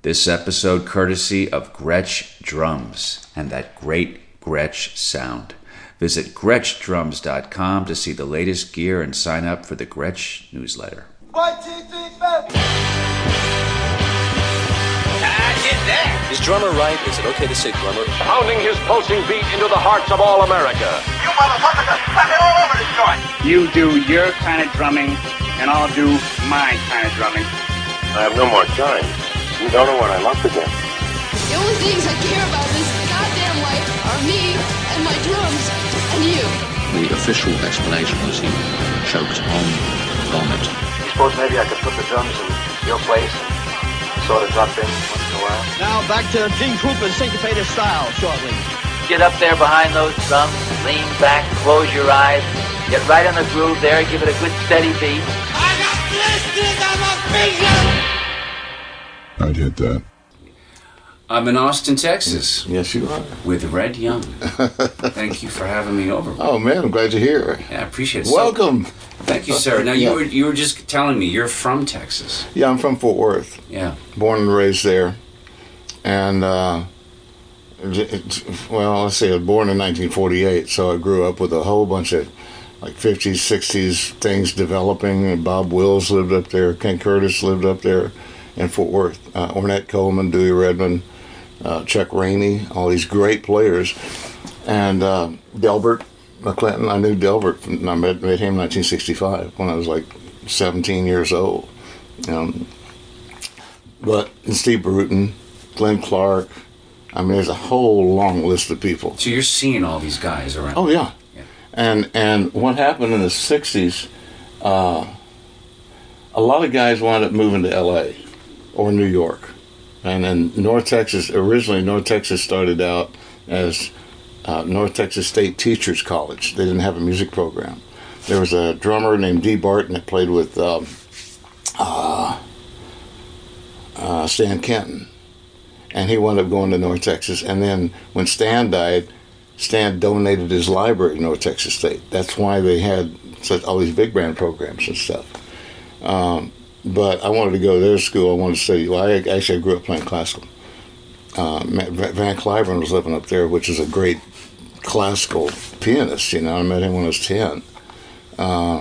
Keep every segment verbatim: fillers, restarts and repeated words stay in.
This episode courtesy of Gretsch Drums and that great Gretsch sound. Visit Gretsch Drums dot com to see the latest gear and sign up for the Gretsch newsletter. One, two, three, four. I did that. Is drummer right? Is it okay to say drummer? Pounding his pulsing beat into the hearts of all America. You motherfuckers are fucking all over this joint. You do your kind of drumming, and I'll do my kind of drumming. I have no more time. You don't know what I'm up against. The only things I care about in this goddamn life are me and my drums and you. The official explanation was he choked on vomit. You suppose maybe I could put the drums in your place and sort of drop in once in a while? Now back to Gene Krupa's syncopated style shortly. Get up there behind those drums, lean back, close your eyes, get right in the groove there, give it a good steady beat. I got blisters on my fingers. I'd hit that. I'm in Austin, Texas. Yes, you are. With Red Young. Thank you for having me over. Oh, man, I'm glad you're here. Yeah, I appreciate it. Welcome. So, thank you, sir. Now, yeah. you were you were just telling me you're from Texas. Yeah, I'm from Fort Worth. Yeah. Born and raised there. And, uh, it, well, let's see, I was born in nineteen forty-eight, so I grew up with a whole bunch of, like, fifties, sixties things developing. Bob Wills lived up there. Ken Curtis lived up there in Fort Worth. Uh, Ornette Coleman, Dewey Redman, uh, Chuck Rainey, all these great players. And uh, Delbert McClinton, I knew Delbert. From, I met, met him in nineteen sixty-five when I was like seventeen years old. Um, but and Steve Bruton, Glenn Clark. I mean, there's a whole long list of people. So you're seeing all these guys around. Oh, yeah. yeah. And and what happened in the sixties, uh, a lot of guys wound up moving to L A or New York. And then North Texas, originally North Texas started out as uh, North Texas State Teachers College. They didn't have a music program. There was a drummer named Dee Barton that played with um, uh, uh, Stan Kenton. And he wound up going to North Texas. And then when Stan died, Stan donated his library to North Texas State. That's why they had such all these big band programs and stuff. Um, but I wanted to go to their school. I wanted to study. Well, I actually I grew up playing classical. Uh, Van Cliburn was living up there, which is a great classical pianist. You know, I met him when I was ten. Uh,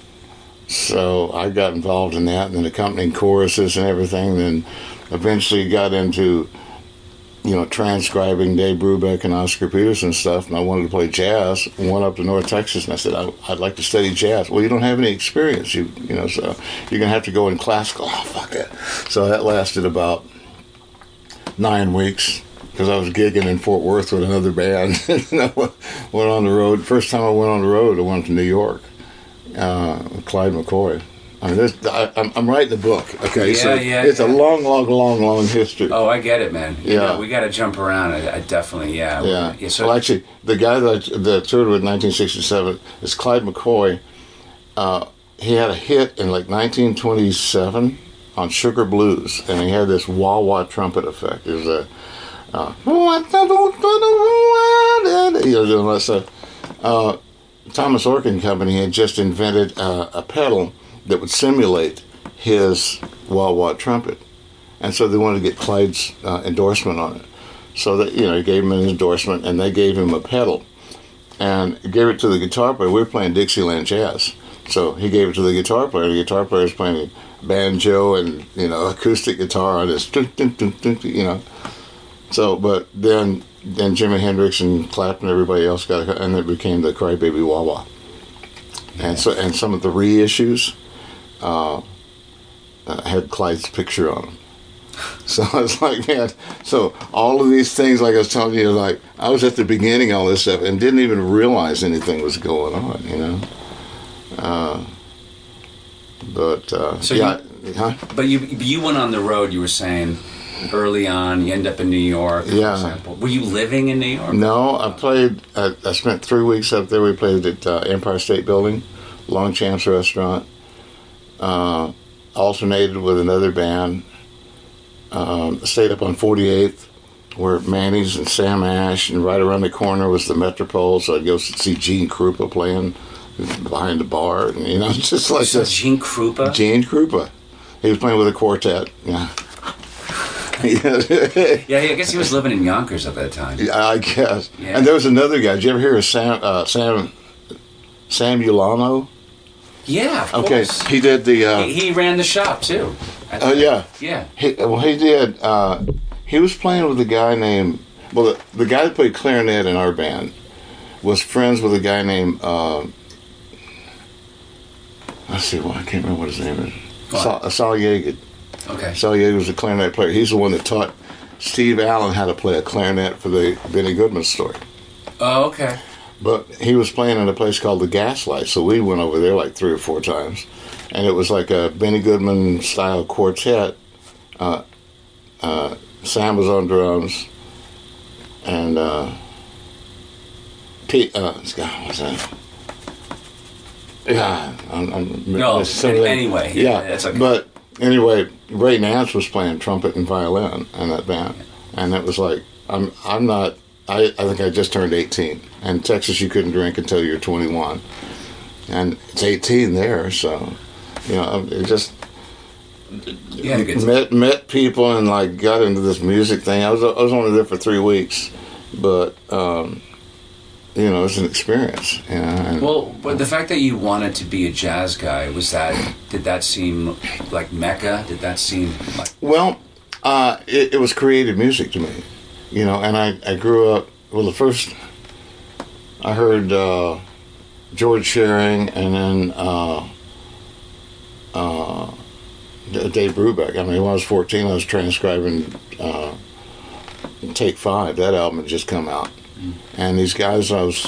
so I got involved in that, and then accompanying choruses and everything. And then eventually got into, you know, transcribing Dave Brubeck and Oscar Peterson stuff, and I wanted to play jazz. And went up to North Texas, and I said, I, I'd like to study jazz. Well, you don't have any experience, you you know, so you're going to have to go in classical. Oh, fuck it. So that lasted about nine weeks, because I was gigging in Fort Worth with another band. And I went on the road. First time I went on the road, I went to New York, uh, with Clyde McCoy. I mean, this, I, I'm, I'm writing the book, okay? Yeah, so yeah, it's yeah. a long, long, long, long history. Oh, I get it, man. You Yeah. know, we got to jump around. I, I definitely, yeah. Yeah. yeah so, well, actually, the guy that I, that I toured with in nineteen sixty-seven is Clyde McCoy. Uh, he had a hit in like nineteen twenty-seven on Sugar Blues, and he had this wah-wah trumpet effect. It was a, uh, you know, doing that stuff. Uh, Thomas Orkin Company had just invented uh, a pedal that would simulate his wah-wah trumpet. And so they wanted to get Clyde's uh, endorsement on it. So that, you know, he gave him an endorsement, and they gave him a pedal. And he gave it to the guitar player. We were playing Dixieland Jazz. So he gave it to the guitar player. The guitar player was playing banjo and, you know, acoustic guitar on this, you know. So, but then then Jimi Hendrix and Clapton and everybody else got it, and it became the Crybaby Wah-Wah. And so, and some of the reissues uh, uh, had Clyde's picture on them. So I was like, man, so all of these things, like I was telling you, like, I was at the beginning of all this stuff and didn't even realize anything was going on, you know? Uh, but, uh, so yeah. You, huh? But you you went on the road, you were saying, early on, you end up in New York, for yeah. example. Were you living in New York? No, I played, I, I spent three weeks up there. We played at uh, Empire State Building, Longchamp's Restaurant, uh, alternated with another band, um, stayed up on forty-eighth, where Manny's and Sam Ash, and right around the corner was the Metropole, so I'd go see Gene Krupa playing behind the bar, and, you know, just like so this. Gene Krupa? Gene Krupa. He was playing with a quartet, yeah. Yeah, I guess he was living in Yonkers at that time. I guess. Yeah. And there was another guy. Did you ever hear of Sam uh, Sam Sam Ulano? Yeah, of Okay, course. he did the. Uh, He, he ran the shop too. Oh yeah, Yeah. He, well, he did. Uh, he was playing with a guy named. Well, the, the guy that played clarinet in our band was friends with a guy named. Uh, let's see. Well, I can't remember what his name is. Sal, Sal Yeager. Okay. Sal Yeager was a clarinet player. He's the one that taught Steve Allen how to play a clarinet for the Benny Goodman story. Oh, okay. But he was playing in a place called the Gaslight, so we went over there like three or four times, and it was like a Benny Goodman style quartet. Uh, uh, Sam was on drums, and uh, Pete. Uh, God, what's that? Yeah, I'm, I'm No, something- anyway, yeah, it's okay. But anyway, Ray Nance was playing trumpet and violin in that band, and it was like I'm I'm not. I, I think I just turned eighteen. And in Texas, you couldn't drink until you're twenty-one. And it's eighteen there, so, you know, it just You had a good time. met met people and, like, got into this music thing. I was I was only there for three weeks, but, um, you know, it was an experience. You know, and, Well, but the fact that you wanted to be a jazz guy, was that, did that seem like Mecca? Did that seem like... Well, uh, it, it was creative music to me, you know, and I, I grew up, well, the first, I heard uh, George Shearing and then uh, uh, Dave Brubeck. I mean, when I was fourteen, I was transcribing uh, Take Five. That album had just come out. Mm. And these guys, I was,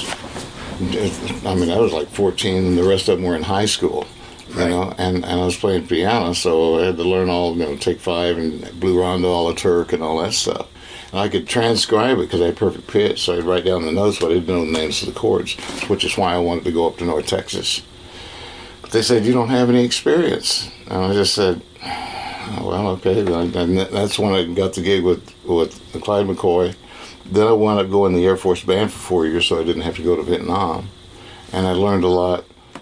I mean, I was like fourteen, and the rest of them were in high school. You Right. know, and, and I was playing piano, so I had to learn all, you know, Take Five and Blue Rondo, All the Turk, and all that stuff. And I could transcribe it because I had perfect pitch, so I'd write down the notes, but I didn't know the names of the chords, which is why I wanted to go up to North Texas. But they said, you don't have any experience. And I just said, oh, well, okay. And that's when I got the gig with, with Clyde McCoy. Then I wound up going to the Air Force Band for four years, so I didn't have to go to Vietnam. And I learned a lot.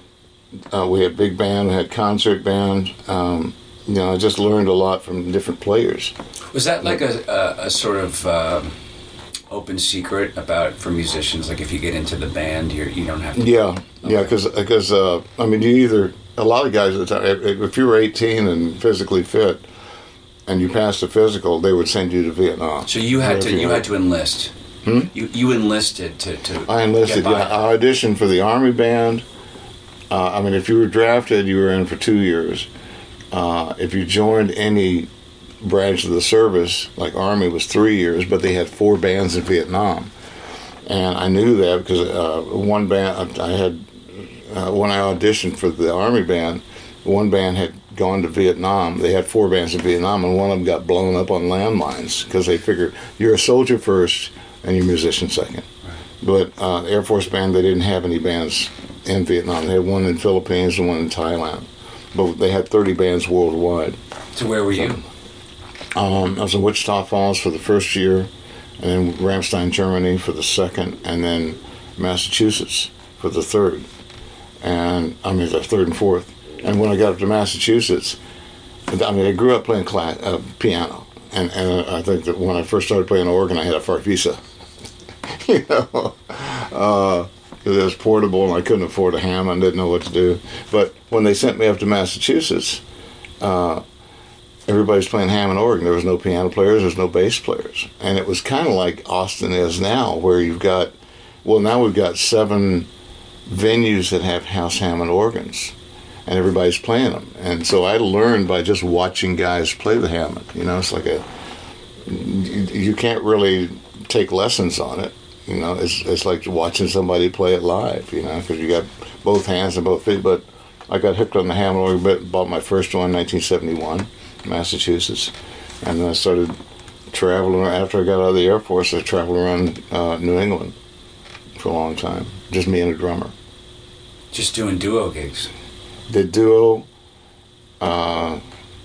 Uh, we had big band, we had concert band. Um, you know, I just learned a lot from different players. Was that like a, a, a sort of um, open secret about for musicians? Like if you get into the band, you're, you don't have to... Yeah, okay. yeah, because, because uh, I mean, you either... A lot of guys at the time, if, if you were eighteen and physically fit, and you passed the physical, they would send you to Vietnam. So you had to you you had to enlist. Hmm? You you enlisted to, to I enlisted, get by. yeah. I auditioned for the Army band. Uh, I mean, if you were drafted, you were in for two years. Uh, if you joined any branch of the service, like Army was three years, but they had four bands in Vietnam. And I knew that because uh, one band, I had, uh, when I auditioned for the Army band, one band had gone to Vietnam. They had four bands in Vietnam, and one of them got blown up on landmines because they figured you're a soldier first and you're a musician second. Right. But uh, Air Force Band, they didn't have any bands in Vietnam. They had one in the Philippines and one in Thailand. But they had thirty bands worldwide. So where were you? Um, I was in Wichita Falls for the first year, and then Ramstein, Germany for the second, and then Massachusetts for the third. And I mean, the third and fourth. And when I got up to Massachusetts, I mean, I grew up playing class, uh, piano. And, and I think that when I first started playing organ, I had a Farfisa. you know? Uh, It was portable, and I couldn't afford a Hammond. Didn't know what to do. But when they sent me up to Massachusetts, uh, everybody's playing Hammond organ. There was no piano players. There was no bass players, and it was kind of like Austin is now, where you've got, well, now we've got seven venues that have house Hammond organs, and everybody's playing them. And so I learned by just watching guys play the Hammond. You know, it's like a, you, you can't really take lessons on it. You know, it's it's like watching somebody play it live, you know, because you got both hands and both feet. But I got hooked on the Hammond organ, but bought my first one in nineteen seventy-one, Massachusetts. And then I started traveling. After I got out of the Air Force, I traveled around uh, New England for a long time. Just me and a drummer. Just doing duo gigs. Did duo. Uh,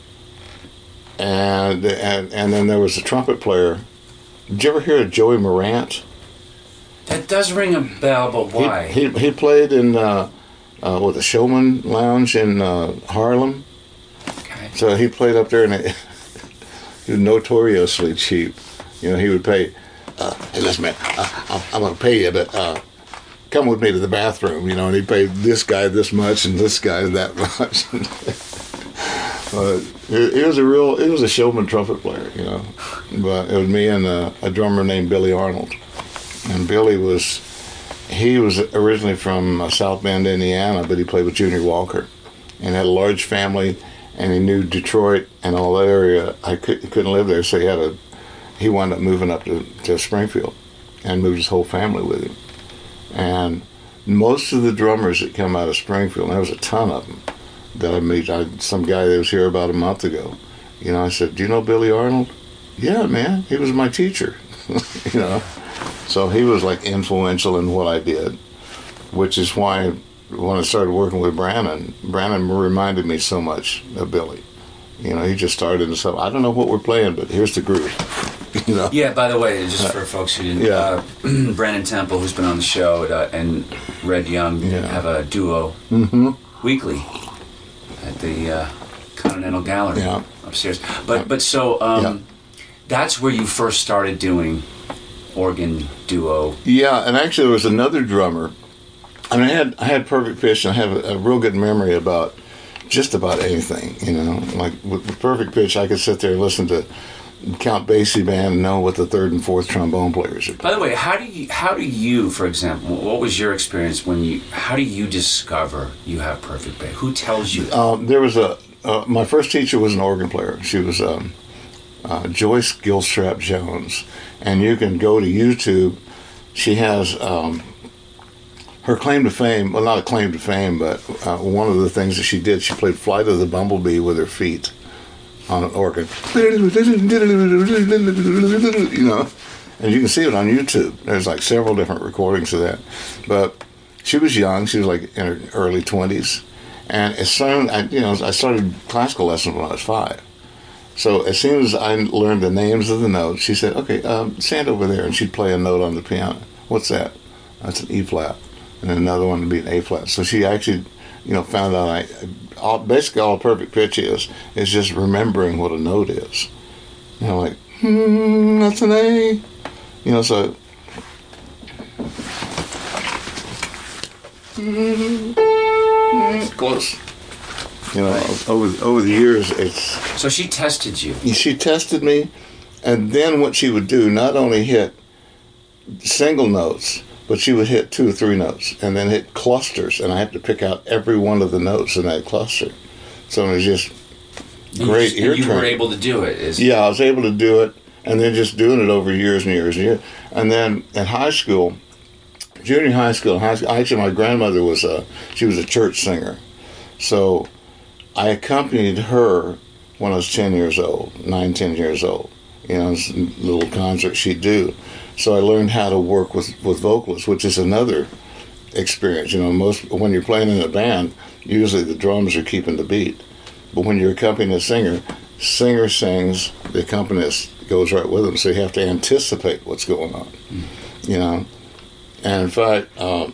and, and, and then there was a trumpet player. Did you ever hear of Joey Morant? That does ring a bell, but why? He he, he played in uh, uh, with the Showman Lounge in uh, Harlem. Okay. So he played up there, and it, he was notoriously cheap. You know, he would pay, uh, hey, listen, man, uh, I'm going to pay you, but uh, come with me to the bathroom, you know, and he paid this guy this much and this guy that much. But it, it was a real, it was a showman trumpet player, you know. But it was me and a, a drummer named Billy Arnold. And Billy was, he was originally from uh, South Bend, Indiana, but he played with Junior Walker and had a large family, and he knew Detroit and all that area. I could, couldn't live there, so he had a, he wound up moving up to, to Springfield and moved his whole family with him. And most of the drummers that come out of Springfield, and there was a ton of them, that I meet, I, some guy that was here about a month ago, you know, I said, do you know Billy Arnold? Yeah, man, he was my teacher, you know. So he was like influential in what I did, which is why when I started working with Brannon, Brannon reminded me so much of Billy. You know, he just started and said, I don't know what we're playing, but here's the groove. You know? Yeah, by the way, just for folks who didn't, yeah. uh, Brandon Temple, who's been on the show, uh, and Red Young yeah. have a duo mm-hmm. weekly at the uh, Continental Gallery yeah. upstairs. But but so um, yeah. that's where you first started doing organ duo. Yeah, and actually there was another drummer. I mean, I had I had perfect pitch, and I have a, a real good memory about just about anything. You know, like with, with perfect pitch, I could sit there and listen to Count Basie band and know what the third and fourth trombone players are. By the way, how do you, how do you, for example, what was your experience when you, how do you discover you have perfect bass? Who tells you that? Um, there was a, uh, my first teacher was an organ player. She was um, uh, Joyce Gilstrap Jones. And you can go to YouTube. She has um, her claim to fame, well, not a claim to fame, but uh, one of the things that she did, she played Flight of the Bumblebee with her feet on an organ, you know, and you can see it on YouTube. There's like several different recordings of that. But she was young; she was like in her early twenties, and as soon I, you know, I started classical lessons when I was five. So as soon as I learned the names of the notes, she said, "Okay, um, stand over there," and she'd play a note on the piano. What's that? That's an E flat, and then another one would be an A flat. So she actually, you know, found out I. All, basically all a perfect pitch is is just remembering what a note is. You know, like, hmm, that's an A. You know, so close. You know, right. over over the years, it's. So she tested you. She tested me, and then what she would do, not only hit single notes, but she would hit two or three notes and then hit clusters, and I had to pick out every one of the notes in that cluster. So it was just great ear training. You were able to do it. Is yeah, I was able to do it, and then just doing it over years and years and years. And then in high school, junior high school, high school actually my grandmother was a, she was a church singer. So I accompanied her when I was ten years old, nine, ten years old. You know, little concerts she'd do. So I learned how to work with, with vocalists, which is another experience. You know, most when you're playing in a band, usually the drums are keeping the beat. But when you're accompanying a singer, singer sings, the accompanist goes right with them. So you have to anticipate what's going on. Mm. You know, and in fact, um,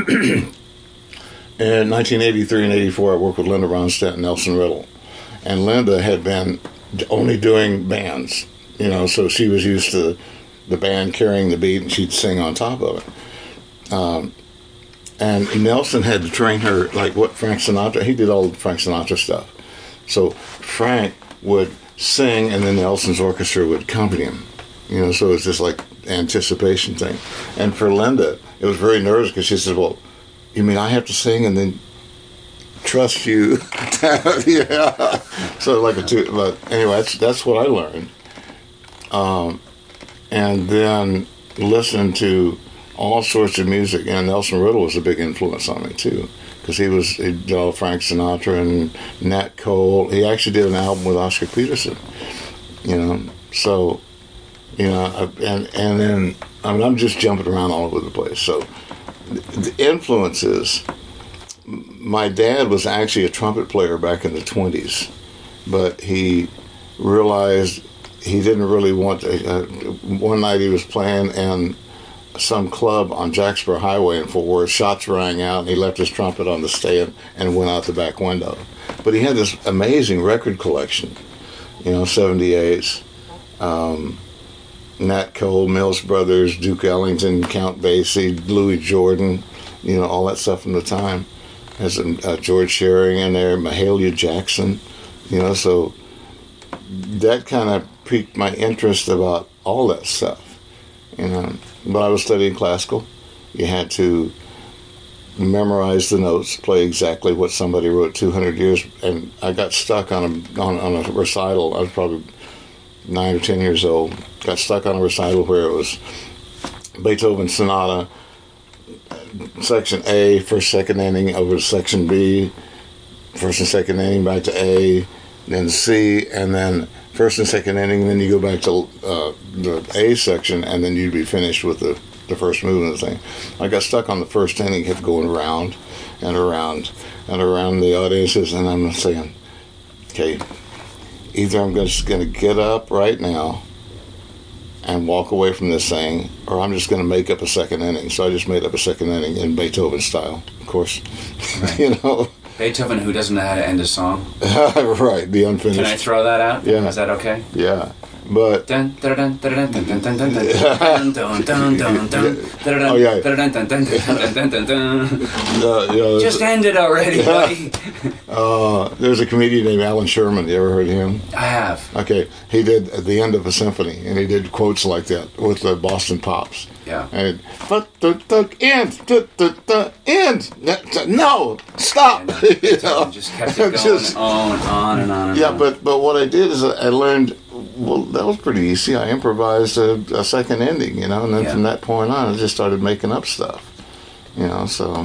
in nineteen eighty-three and eighty-four, I worked with Linda Ronstadt and Nelson Riddle, and Linda had been only doing bands. You know, so she was used to the band carrying the beat, and she'd sing on top of it. Um, and Nelson had to train her, like what Frank Sinatra, he did all the Frank Sinatra stuff. So Frank would sing, and then Nelson's orchestra would accompany him. You know, so it was just like anticipation thing. And for Linda, it was very nervous because she said, well, you mean I have to sing and then trust you? Yeah. So like a two, but anyway, that's, that's what I learned. Um, and then listen to all sorts of music. And Nelson Riddle was a big influence on me too, because he was he did all Frank Sinatra and Nat Cole. He actually did an album with Oscar Peterson. You know, so you know, and and then I mean, I'm just jumping around all over the place. So the influences. My dad was actually a trumpet player back in the twenties, but he realized he didn't really want to. Uh, one night he was playing in some club on Jacksboro Highway in Fort Worth. Shots rang out, and he left his trumpet on the stand and went out the back window. But he had this amazing record collection, you know, seventy-eights, um, Nat Cole, Mills Brothers, Duke Ellington, Count Basie, Louis Jordan, you know, all that stuff from the time. There's uh, George Shearing in there, Mahalia Jackson, you know, so that kind of piqued my interest about all that stuff, you know. But I was studying classical. You had to memorize the notes, play exactly what somebody wrote two hundred years, and I got stuck on a on, on a recital. I was probably nine or ten years old. Got stuck on a recital where it was Beethoven Sonata, section A, first, second ending over to section B, first and second ending back to A, then C, and then first and second ending, then you go back to uh, the A section, and then you'd be finished with the, the first movement of the thing. I got stuck on the first ending, kept going around and around and around the audiences, and I'm saying, okay, either I'm just going to get up right now and walk away from this thing, or I'm just going to make up a second ending. So I just made up a second ending in Beethoven style, of course. Right. You know, Beethoven, who doesn't know how to end a song. Right, the unfinished. Can I throw that out? Yeah. Is that okay? Yeah. But oh yeah, just end it already, buddy. uh, there's a comedian named Alan Sherman. You ever heard of him? I have. Okay, he did at the end of a symphony, and he did quotes like that with the Boston Pops. Yeah. And but the the end the the the end no stop. And you know, just kept it going just, on and on and on. And yeah, on. but but what I did is I learned. Well, that was pretty easy. I improvised a, a second ending, you know, and then yeah. from that point on, I just started making up stuff, you know. So,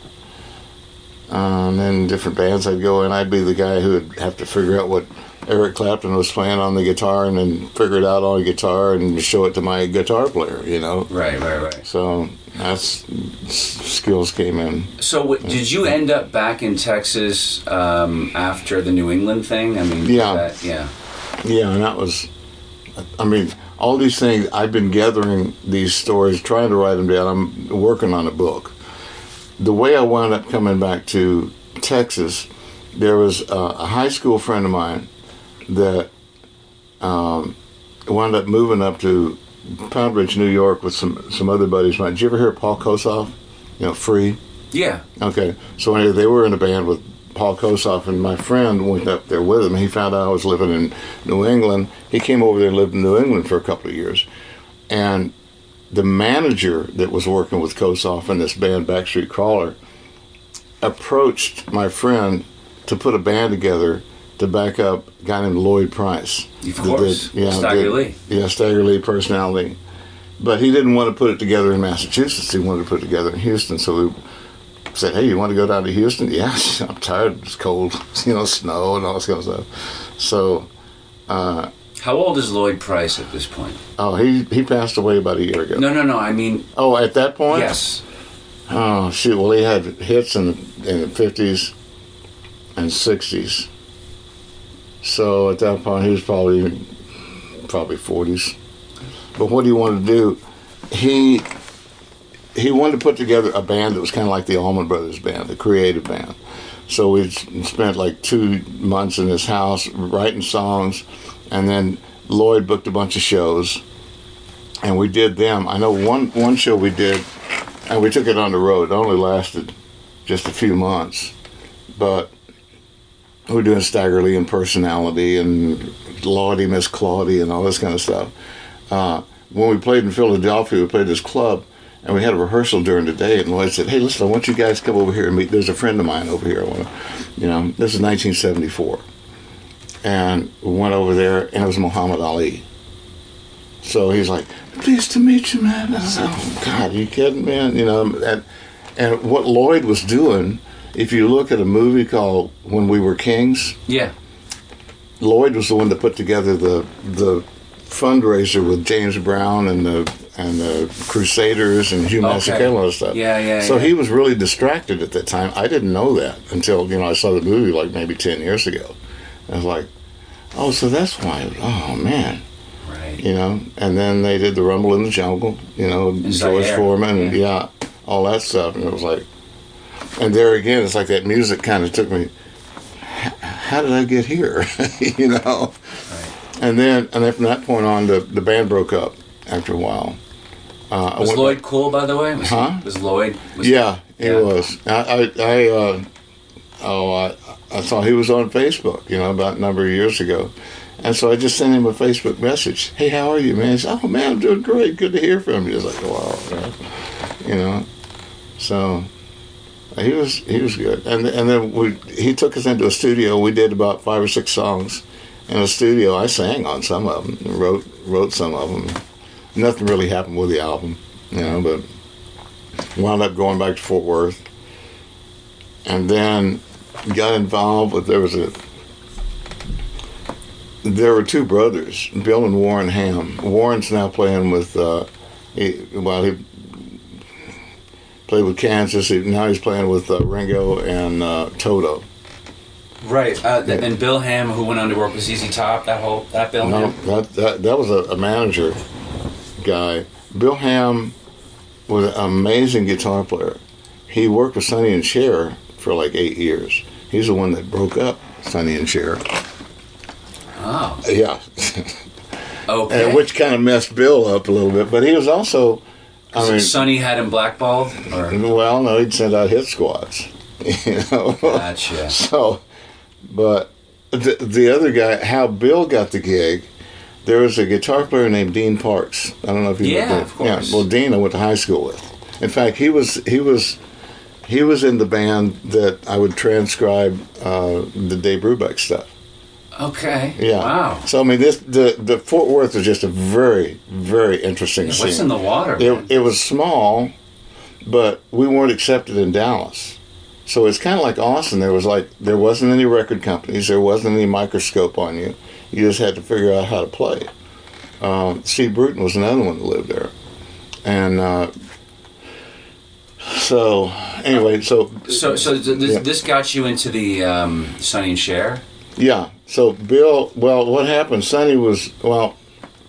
um, and then different bands I'd go in, I'd be the guy who would have to figure out what Eric Clapton was playing on the guitar, and then figure it out on the guitar and show it to my guitar player, you know. Right, right, right. So that's skills came in. So, w- did you end up back in Texas um, after the New England thing? I mean, yeah, that, yeah. Yeah, and that was, I mean, all these things, I've been gathering these stories, trying to write them down. I'm working on a book. The way I wound up coming back to Texas, there was a, a high school friend of mine that um, wound up moving up to Poundridge, New York with some, some other buddies of mine. Did you ever hear Paul Kosoff? You know, Free? Yeah. Okay. So anyway, they were in a band with Paul Kosoff, and my friend went up there with him. He found out I was living in New England. He came over there and lived in New England for a couple of years. And the manager that was working with Kosoff in this band, Backstreet Crawler, approached my friend to put a band together to back up a guy named Lloyd Price. Of course. Did, yeah, Stagger did, Lee. Yeah, Stagger Lee personality. But he didn't want to put it together in Massachusetts. He wanted to put it together in Houston. So we said, hey, you want to go down to Houston? Yeah, I'm tired. It's cold, you know, snow and all this kind of stuff. So, uh, how old is Lloyd Price at this point? Oh, he he passed away about a year ago. No, no, no. I mean, oh, at that point? Yes. Oh, shoot. Well, he had hits in the, in the fifties and sixties. So at that point, he was probably probably forties. But what he wanted to do, he. He wanted to put together a band that was kind of like the Allman Brothers band, the creative band. So we spent like two months in his house writing songs, and then Lloyd booked a bunch of shows, and we did them. I know one, one show we did, and we took it on the road. It only lasted just a few months, but we were doing Stagger Lee and Personality and Lordy, Miss Claudie and all this kind of stuff. Uh, when we played in Philadelphia, we played this club, and we had a rehearsal during the day, and Lloyd said, hey, listen, I want you guys to come over here and meet. There's a friend of mine over here. I want to, you know, this is nineteen seventy-four. And we went over there, and it was Muhammad Ali. So he's like, pleased to meet you, man. I said, oh, God, are you kidding, man? You know, and, and what Lloyd was doing, if you look at a movie called When We Were Kings, yeah, Lloyd was the one that put together the the fundraiser with James Brown and the and the Crusaders and Hugh Masekela and all that stuff. Yeah, yeah. So yeah. he was really distracted at that time. I didn't know that until, you know, I saw the movie like maybe ten years ago. I was like, oh, so that's why. Oh man, right. You know. And then they did the Rumble in the Jungle. You know, and George Zaire. Foreman, yeah. and yeah, all that stuff. And it was like, and there again, it's like that music kind of took me. How did I get here? You know. Right. and then and then from that point on, the the band broke up after a while. Uh, was Lloyd back. cool, by the way? Was huh? He, was Lloyd? Was yeah, he yeah. was. I, I, I uh, oh, I, I saw he was on Facebook, you know, about a number of years ago, and so I just sent him a Facebook message. Hey, how are you, man? He said, oh man, I'm doing great. Good to hear from you. It's like, wow, man. You know. So he was he was good, and and then we he took us into a studio. We did about five or six songs in a studio. I sang on some of them, wrote wrote some of them. Nothing really happened with the album, you know, but wound up going back to Fort Worth, and then got involved with, there was a, there were two brothers, Bill and Warren Ham. Warren's now playing with, uh, he, well, he played with Kansas, he, now he's playing with uh, Ringo and uh, Toto. Right, uh, th- and Bill Ham, who went on to work with Z Z Top, that whole, that Bill no, Ham? That, that, that was a, a manager guy. Bill Ham was an amazing guitar player. He worked with Sonny and Cher for like eight years. He's the one that broke up Sonny and Cher. Oh. Yeah. Okay. And which kind of messed Bill up a little bit, but he was also, I so mean, Sonny had him blackballed? Or? Well, no, he'd send out hit squads. You know? Gotcha. So, but the, the other guy, how Bill got the gig, there was a guitar player named Dean Parks. I don't know if you yeah, know. Of course. Yeah, well, Dean I went to high school with. In fact, he was he was he was in the band that I would transcribe uh, the Dave Brubeck stuff. Okay. Yeah. Wow. So I mean, this the the Fort Worth was just a very very interesting yeah, scene. What's in the water? It, it was small, but we weren't accepted in Dallas. So it's kind of like Austin. There was like there wasn't any record companies. There wasn't any microscope on you. You just had to figure out how to play. Uh, Steve Bruton was another one that lived there, and uh, so anyway, so so so th- this, yeah. this got you into the um, Sonny and Cher. Yeah. So Bill, well, what happened? Sonny was well.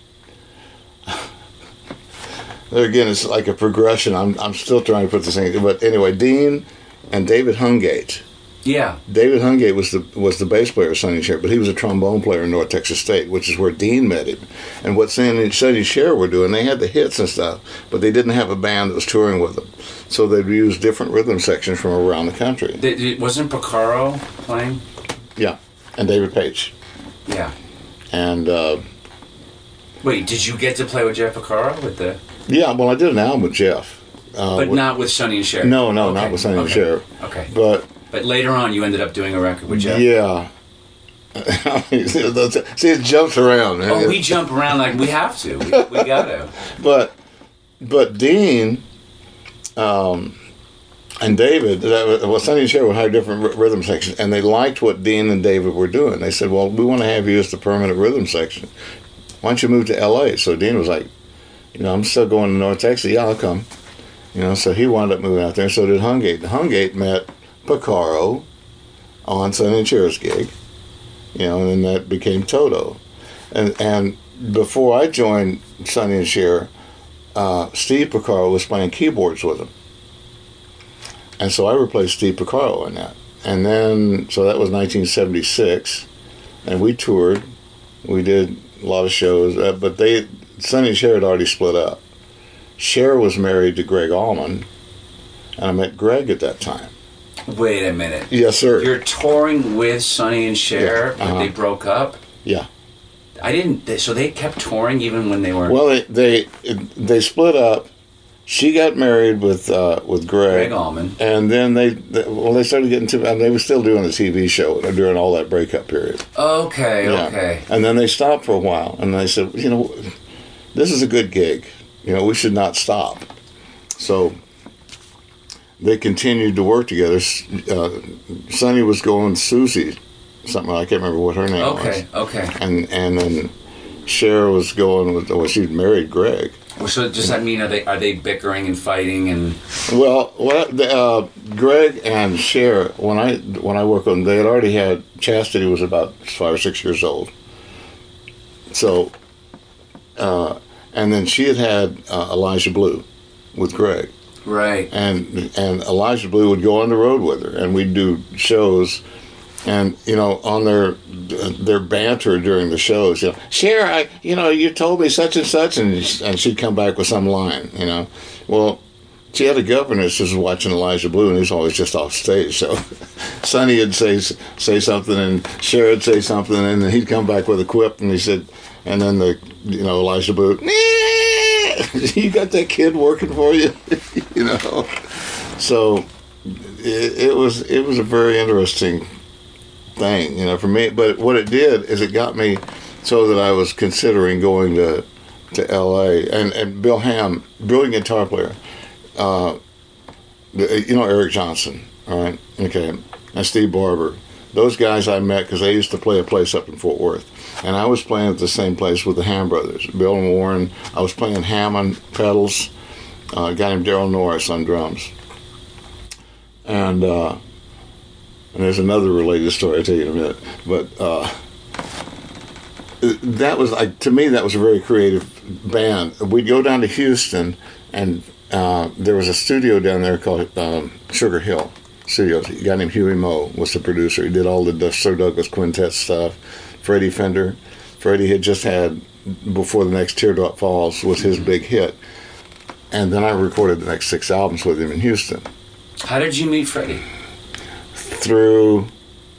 There again, it's like a progression. I'm I'm still trying to put this thing, but anyway, Dean and David Hungate. Yeah. David Hungate was the was the bass player of Sonny and Cher, but he was a trombone player in North Texas State, which is where Dean met him. And what Sonny and Cher were doing, they had the hits and stuff, but they didn't have a band that was touring with them. So they'd use different rhythm sections from around the country. They, wasn't Porcaro playing? Yeah, and David Page. Yeah. And uh, wait, did you get to play with Jeff Porcaro with the? Yeah, well, I did an album with Jeff. Uh, but with, not with Sonny and Cher. No, no, okay. not with Sonny okay. and Cher. Okay. But but later on, you ended up doing a record with Jeff. Yeah. See, it jumps around, man. Oh, we jump around like we have to. We, we gotta. But but Dean um, and David, well, Sonny and Cher would hire different rhythm sections, and they liked what Dean and David were doing. They said, well, we want to have you as the permanent rhythm section. Why don't you move to L A? So Dean was like, you know, I'm still going to North Texas. Yeah, I'll come. You know, so he wound up moving out there, and so did Hungate. Hungate met Porcaro on Sonny and Cher's gig, you know, and then that became Toto. And and before I joined Sonny and Cher, uh, Steve Porcaro was playing keyboards with him. And so I replaced Steve Porcaro in that. And then, so that was nineteen seventy-six, and we toured. We did a lot of shows, uh, but they, Sonny and Cher had already split up. Cher was married to Greg Allman, and I met Greg at that time. Wait a minute. Yes, sir. You're touring with Sonny and Cher, yeah. uh-huh. but they broke up? Yeah. I didn't, so they kept touring even when they weren't... Well, they they, they split up. She got married with uh, with Greg. Greg Allman. And then they, they, well, they started getting to, I mean, they were still doing a T V show during all that breakup period. Okay, yeah. okay. And then they stopped for a while, and they said, you know, this is a good gig. You know, we should not stop. So they continued to work together. Uh, Sonny was going Susie, something, I can't remember what her name okay, was. Okay, okay. And and then Cher was going with, well, she married Greg. Well, so does that mean, are they are they bickering and fighting and... Well, well the, uh, Greg and Cher, when I when I worked with them, they had already had, Chastity was about five or six years old. So, uh, and then she had had uh, Elijah Blue with Greg. Right. And and Elijah Blue would go on the road with her, and we'd do shows And, you know, on their their banter during the shows, you know, Cher, I, you know, you told me such and such, and, and she'd come back with some line, you know. Well, she had a governess who was watching Elijah Blue, and he was always just off stage. So Sonny would say say something, and Cher would say something, and then he'd come back with a quip, and he said, and then the, you know, Elijah Blue, you got that kid working for you, you know. So it, it was it was a very interesting thing, you know, for me. But what it did is it got me so that I was considering going to to L A. And, and Bill Ham, brilliant guitar player. Uh, you know Eric Johnson, all right? Okay. And Steve Barber. Those guys I met because they used to play a place up in Fort Worth. And I was playing at the same place with the Ham brothers, Bill and Warren. I was playing Hammond pedals, uh, a guy named Daryl Norris on drums. And, uh, and there's another related story I'll tell you in a minute. But uh, that was, like, to me, that was a very creative band. We'd go down to Houston, and uh, there was a studio down there called um, Sugar Hill Studios. A guy named Huey Moe was the producer. He did all the Sir Douglas Quintet stuff. Freddie Fender. Freddie had just had Before the Next Teardrop Falls was his big hit. And then I recorded the next six albums with him in Houston. How did you meet Freddie? Through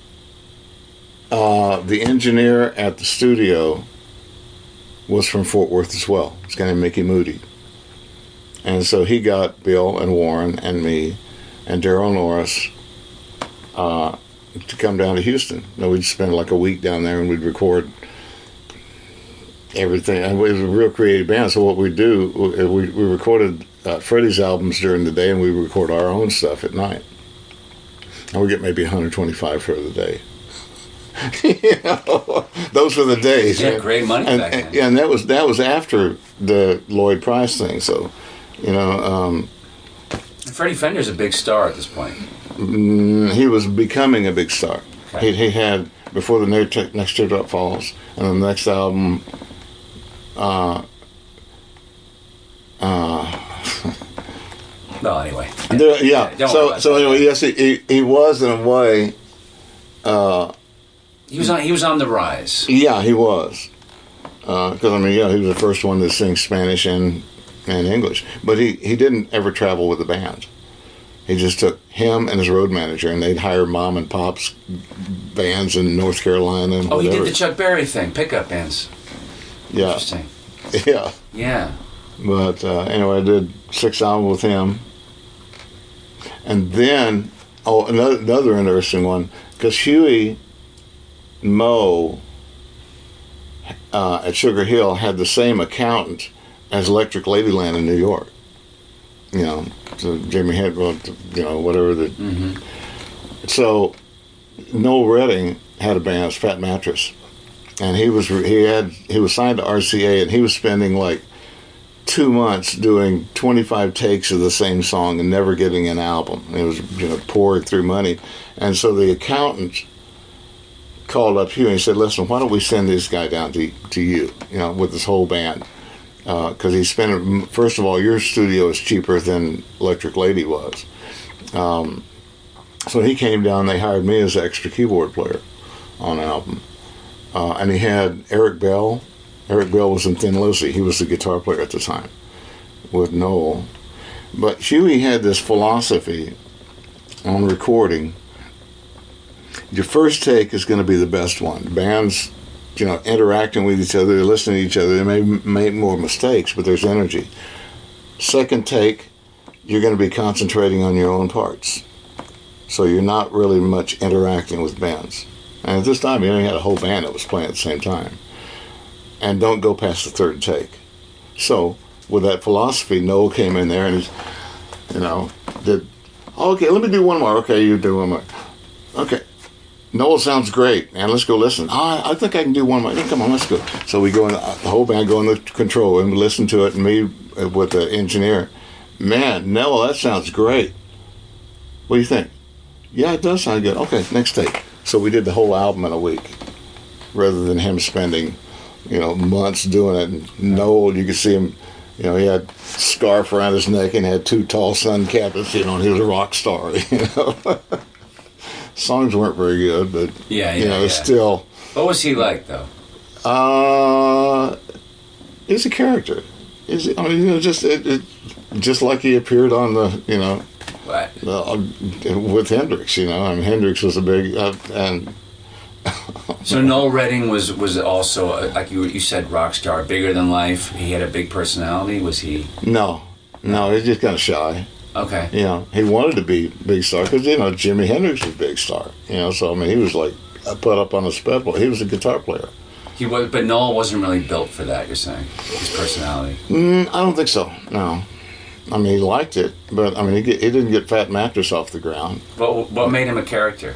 uh, the engineer at the studio was from Fort Worth as well. This guy named Mickey Moody. And so he got Bill and Warren and me and Daryl Norris uh, to come down to Houston. And we'd spend like a week down there and we'd record everything. And it was a real creative band. So what we'd do, we, we recorded uh, Freddie's albums during the day and we record our own stuff at night. And we get maybe one hundred twenty-five for the day. You know, those were the days. Yeah, great money and, back then. And, and that was that was after the Lloyd Price thing. So, you know, um, Freddie Fender's a big star at this point. Mm, he was becoming a big star. Okay. He, he had Before the Next, next Teardrop Falls, and then the next album. Uh, uh, well, anyway. There, yeah. Don't So, so anyway, yes, he, he he was in a way. Uh, he was on. He was on the rise. Yeah, he was. Because uh, I mean, yeah, he was the first one to sing Spanish and and English, but he he didn't ever travel with the band. He just took him and his road manager, and they'd hire mom and pop's bands in North Carolina and oh, whatever. he did the Chuck Berry thing, pickup bands. Yeah. Interesting. Yeah. Yeah. But uh, anyway, I did six albums with him. And then, oh, another, another interesting one, because Huey Moe uh, at Sugar Hill had the same accountant as Electric Ladyland in New York. You know, so Jamie had, you know, whatever the. Mm-hmm. So, Noel Redding had a band, it was Fat Mattress. And he was he had he was signed to R C A, and he was spending like two months doing twenty-five takes of the same song and never getting an album. It was, you know, pouring through money. And so the accountant called up Hugh and he said, "Listen, why don't we send this guy down to to you, you know, with this whole band? Because uh, he's spending, first of all, your studio is cheaper than Electric Lady was." Um, so he came down. They hired me as an extra keyboard player on an album. Uh, and he had Eric Bell. Eric Bell was in Thin Lizzy. He was the guitar player at the time with Noel. But Huey had this philosophy on recording. Your first take is going to be the best one. Bands, you know, interacting with each other, listening to each other. They may make more mistakes, but there's energy. Second take, you're going to be concentrating on your own parts. So you're not really much interacting with bands. And at this time, you only had a whole band that was playing at the same time. And don't go past the third take. So, with that philosophy, Noel came in there and he's, you know, did, okay, let me do one more. Okay, you do one more. Okay, Noel sounds great, man. Let's go listen. Oh, I think I can do one more. Come on, let's go. So we go in, the whole band go in the control room, listen to it, and me with the engineer. Man, Noel, that sounds great. What do you think? Yeah, it does sound good. Okay, next take. So we did the whole album in a week, rather than him spending, you know, months doing it. And Noel, you could see him, you know, he had a scarf around his neck and had two tall sun caps, you know, and he was a rock star, you know. songs weren't very good, but Yeah, you yeah, know, yeah. still. What was he like, though? Uh, he's a character. He's, I mean, you know, just it, it, just like he appeared on the, you know, What? uh, with Hendrix. You know, I mean, Hendrix was a big uh, and. So Noel Redding was was also uh, like you you said, rock star, bigger than life. He had a big personality. Was he? No, no, he's just kind of shy. Okay. You know, he wanted to be big star because you know Jimi Hendrix was a big star. You know, so I mean, he was like put up on a pedestal. He was a guitar player. He was, but Noel wasn't really built for that. You're saying his personality. Mm, I don't think so. No, I mean he liked it, but I mean he, get, he didn't get Fat Mattress off the ground. What what made him a character?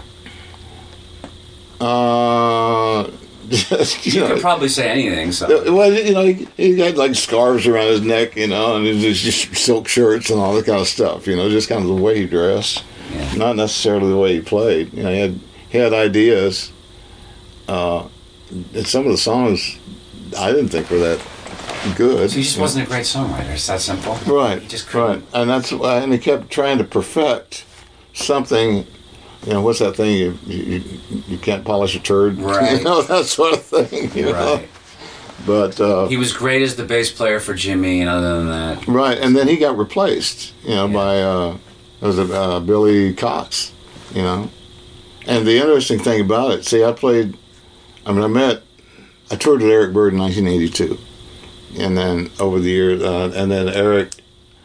Uh, just, you, You know, could probably say anything. So well, you know, he, he had like scarves around his neck, you know, and his just silk shirts and all that kind of stuff. You know, just kind of the way he dressed, yeah. not necessarily the way he played. You know, he had he had ideas. Uh, and some of the songs I didn't think were that good. So he just wasn't a great songwriter. It's that simple. Right. He just right, couldn't. and that's why, and he kept trying to perfect something. You know, what's that thing? You you, you can't polish a turd. Right. You know, that sort of thing. You know? Right. But uh, He was great as the bass player for Jimmy, and other than that, right, and then he got replaced. You know, Yeah. by uh, was it uh, Billy Cox? You know, and the interesting thing about it, see, I played. I mean, I met, I toured with Eric Bird in nineteen eighty-two, and then over the years, uh, and then Eric.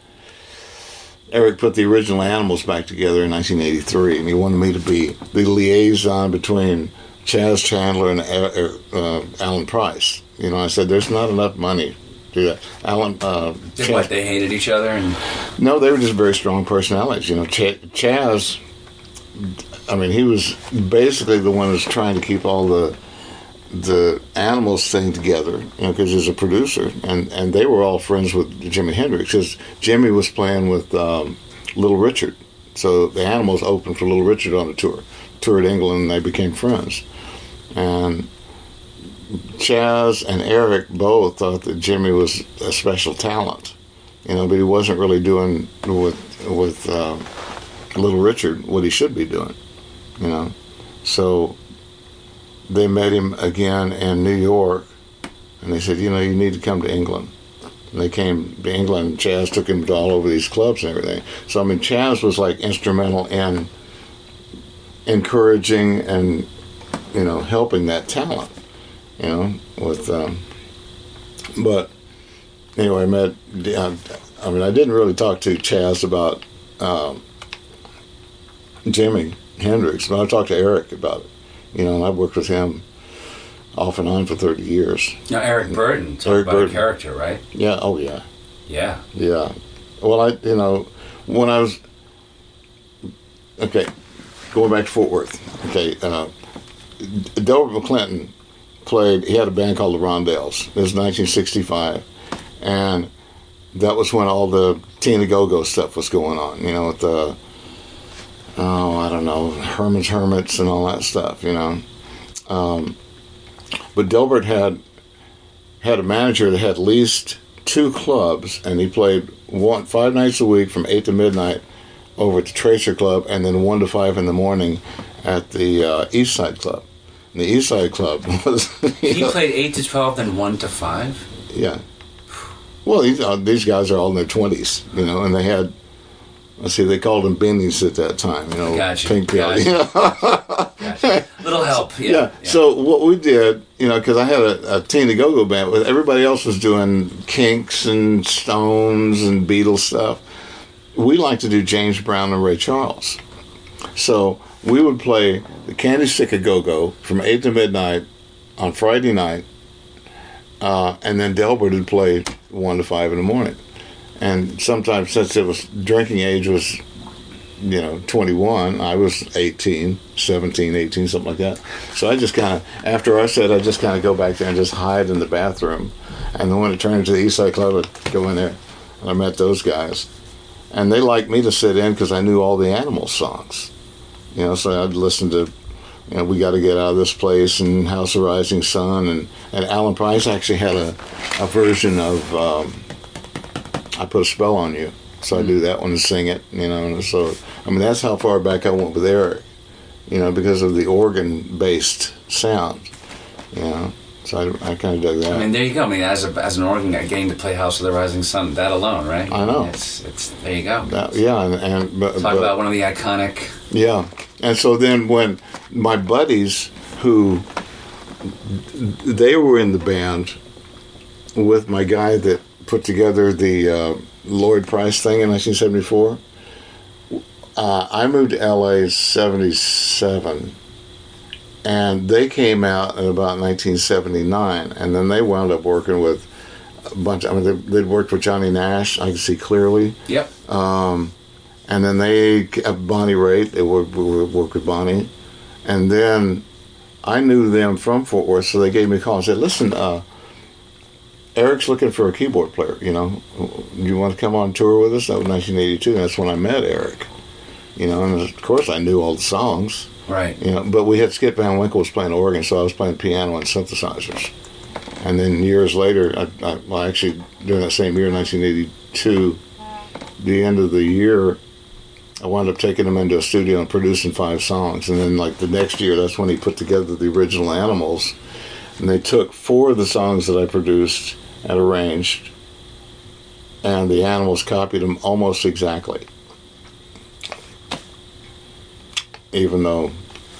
Eric put the original Animals back together in nineteen eighty-three, and he wanted me to be the liaison between Chaz Chandler and uh, uh, Alan Price. You know, I said, there's not enough money to do that. Alan, uh, did Chaz, what, they hated each other, and no, they were just very strong personalities. You know, Ch- Chaz, I mean, he was basically the one who was trying to keep all the the Animals thing together, you know, because he's a producer, and, and they were all friends with Jimi Hendrix, because Jimmy was playing with um, Little Richard, so the Animals opened for Little Richard on a tour, toured England, and they became friends. And Chaz and Eric both thought that Jimmy was a special talent, you know, but he wasn't really doing with with uh, Little Richard what he should be doing, you know, so they met him again in New York, and they said, you know, you need to come to England. And they came to England, and Chaz took him to all over these clubs and everything. So, I mean, Chaz was, like, instrumental in encouraging and, you know, helping that talent, you know, with, um, but, anyway, I met, uh, I mean, I didn't really talk to Chaz about um, Jimi Hendrix, but I talked to Eric about it. You know, and I've worked with him off and on for thirty years. now Eric Burden, talk Eric about Burden. a character, right? Yeah, oh yeah. Yeah. Yeah. Well, I, you know, when I was, okay, going back to Fort Worth, okay, uh, Delbert McClinton played, he had a band called the Rondells. It was nineteen sixty-five, and that was when all the Tina Go-Go stuff was going on, you know, with the, oh, I don't know, Herman's Hermits and all that stuff, you know. Um, but Delbert had had a manager that had at least two clubs, and he played one five nights a week from eight to midnight over at the Tracer Club, and then one to five in the morning at the uh, East Side Club. And the East Side Club was... He know, played eight to twelve, then one to five? Yeah. Well, these, uh, these guys are all in their twenties, you know, and they had... Let's see, they called them bennies at that time, you know, Gotcha. pink belly. Gotcha. Gotcha. Little help, yeah. Yeah. yeah. So what we did, you know, because I had a, a Tina Go-Go band, with everybody else was doing Kinks and Stones and Beatles stuff. We like to do James Brown and Ray Charles. So we would play the Candy Stick of Go-Go from eight to midnight on Friday night, uh, and then Delbert would play one to five in the morning. And sometimes, since it was drinking age was, you know, twenty-one, I was eighteen, seventeen, eighteen, something like that. So I just kind of, after I said, I just kind of go back there and just hide in the bathroom. And then when it turned into the East Side Club, I'd go in there. And I met those guys. And they liked me to sit in because I knew all the Animals songs. You know, so I'd listen to, you know, We Got to Get Out of This Place and House of Rising Sun. And, and Alan Price actually had a, a version of... Um, I Put a Spell on You, so I do that one and sing it, you know. And so, I mean, that's how far back I went with Eric, you know, because of the organ-based sound, you know. So I, I kind of dug that. I mean, there you go. I mean, as a, as an organ guy, getting to play House of the Rising Sun, that alone, right? I know. It's it's there you go. That, yeah, and, and but, talk but, about one of the iconic. Yeah, and so then when my buddies who they were in the band with my guy that put together the uh, Lloyd Price thing in nineteen seventy-four, uh, I moved to L A in seventy-seven. And they came out in about nineteen seventy-nine, and then they wound up working with a bunch. I mean, they, they'd worked with Johnny Nash. I can see clearly. Yep. Um, and then they uh, Bonnie Raitt. They worked, worked with Bonnie, and then I knew them from Fort Worth, so they gave me a call and said, "Listen, uh, Eric's looking for a keyboard player. You know, you want to come on tour with us?" That was nineteen eighty-two. And that's when I met Eric. You know, and of course I knew all the songs. Right. You know, but we had Skip Van Winkle was playing organ, so I was playing piano and synthesizers. And then years later, I, I, well, actually during that same year, nineteen eighty-two, the end of the year, I wound up taking him into a studio and producing five songs. And then, like the next year, that's when he put together the original Animals. And they took four of the songs that I produced and arranged, and the Animals copied them almost exactly. Even though,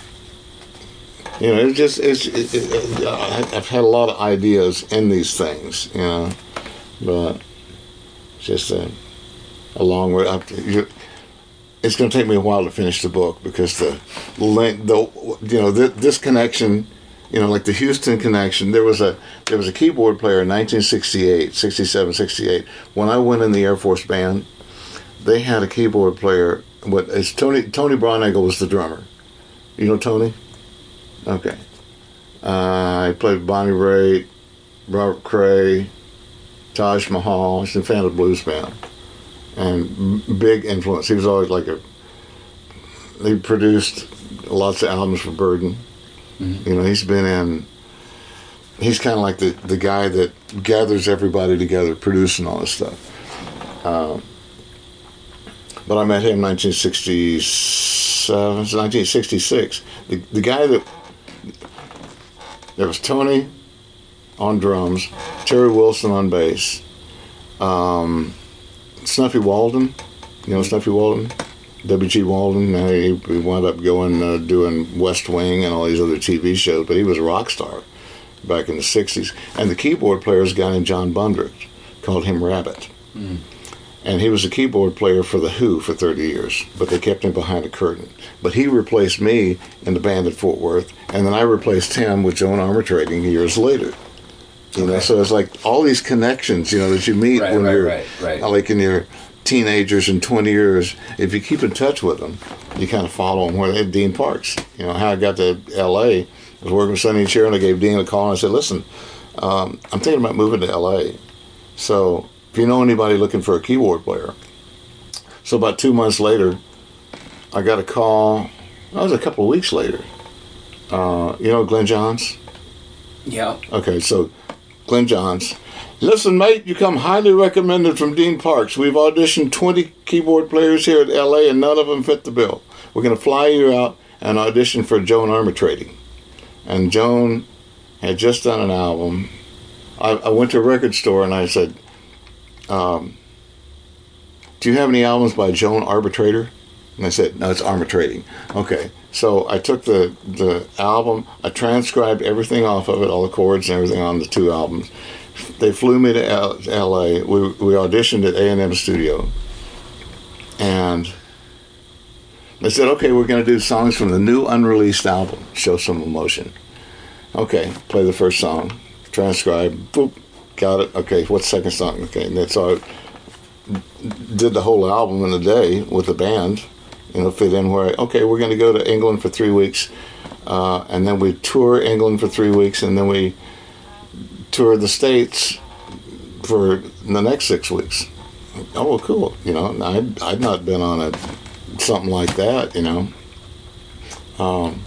you know, it's just, it's, it, it, it, I've had a lot of ideas in these things, you know, but it's just a, a long way. Up to, it's going to take me a while to finish the book because the length, the, you know, this, this connection, you know, like the Houston connection, there was a, there was a keyboard player in nineteen sixty-eight, sixty-seven, sixty-eight. When I went in the Air Force Band, they had a keyboard player. What is Tony? Tony Bronigal was the drummer. You know Tony? Okay. Uh, I played Bonnie Raitt, Robert Cray, Taj Mahal. He's a fan of the blues band, and big influence. He was always like a. He produced lots of albums for Burden. Mm-hmm. You know, he's been in. He's kind of like the the guy that gathers everybody together, producing all this stuff. Um, But I met him in nineteen sixty-seven, nineteen sixty-six. The, the guy that... There was Tony on drums, Terry Wilson on bass, um, Snuffy Walden. You know Snuffy Walden? W G Walden. Uh, he, he wound up going, uh, doing West Wing and all these other T V shows, but he was a rock star back in the sixties. And the keyboard player is a guy named John Bundrick, called him Rabbit. Mm. And he was a keyboard player for The Who for thirty years, but they kept him behind a curtain. But he replaced me in the band at Fort Worth, and then I replaced him with Joan Armour Trading years later. You okay. know, so it's like all these connections, you know, that you meet right, when right, you're right, right. like in your teenagers in twenty years. If you keep in touch with them, you kind of follow them. Where they had Dean Parks, you know, how I got to L A, I was working with Sonny and Cher, and I gave Dean a call, and I said, listen, um, I'm thinking about moving to L A, so if you know anybody looking for a keyboard player. So about two months later, I got a call. That was a couple of weeks later. Uh, you know Glenn Johns? Yeah. Okay, so Glenn Johns. Listen, mate, you come highly recommended from Dean Parks. We've auditioned twenty keyboard players here at L A, and none of them fit the bill. We're going to fly you out and audition for Joan Armour Trading. And Joan had just done an album. I, I went to a record store and I said, Um, do you have any albums by Joan Arbitrator? And they said, no, it's Armour Trading. Okay, so I took the, the album, I transcribed everything off of it, all the chords and everything on the two albums. They flew me to L A. We, we auditioned at A and M Studio. And they said, okay, we're going to do songs from the new unreleased album, Show Some Emotion. Okay, play the first song, transcribe, boop. Got it. Okay, what's the second song? Okay, and that's all. Did the whole album in a day with the band, you know, fit in where, okay, we're going to go to England for three weeks, uh, and then we tour England for three weeks, and then we tour the States for the next six weeks. Oh, cool. You know, I'd, I'd not been on a something like that, you know. Um,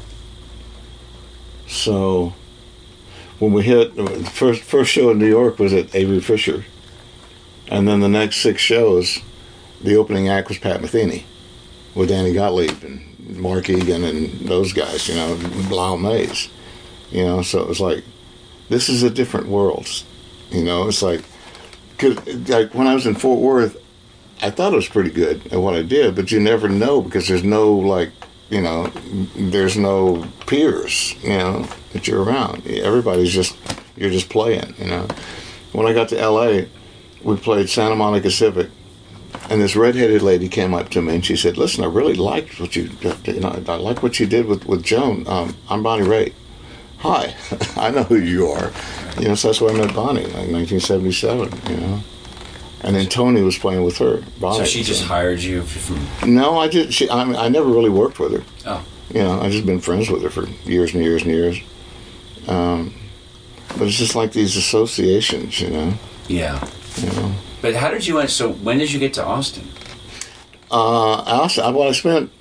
so... When we hit, the first first show in New York was at Avery Fisher. And then the next six shows, the opening act was Pat Metheny with Danny Gottlieb and Mark Egan and those guys, you know, Lyle Mays, you know. So it was like, this is a different world, you know. It's like, cause, like when I was in Fort Worth, I thought it was pretty good at what I did, but you never know because there's no, like, you know, there's no peers, you know, that you're around. Everybody's just, you're just playing, you know. When I got to L A, we played Santa Monica Civic, and this redheaded lady came up to me and she said, "Listen, I really liked what you, you know, I like what you did with, with Joan. Um, I'm Bonnie Raitt." "Hi, I know who you are." You know, so that's where I met Bonnie, like nineteen seventy-seven, you know. And then Tony was playing with her, Bonnie. So she just so. hired you from... No, I did. She, I mean, I never really worked with her. Oh. You know, I've just been friends with her for years and years and years. Um, but it's just like these associations, you know. Yeah. You know. But how did you end? So when did you get to Austin? Uh, Austin. Well, I spent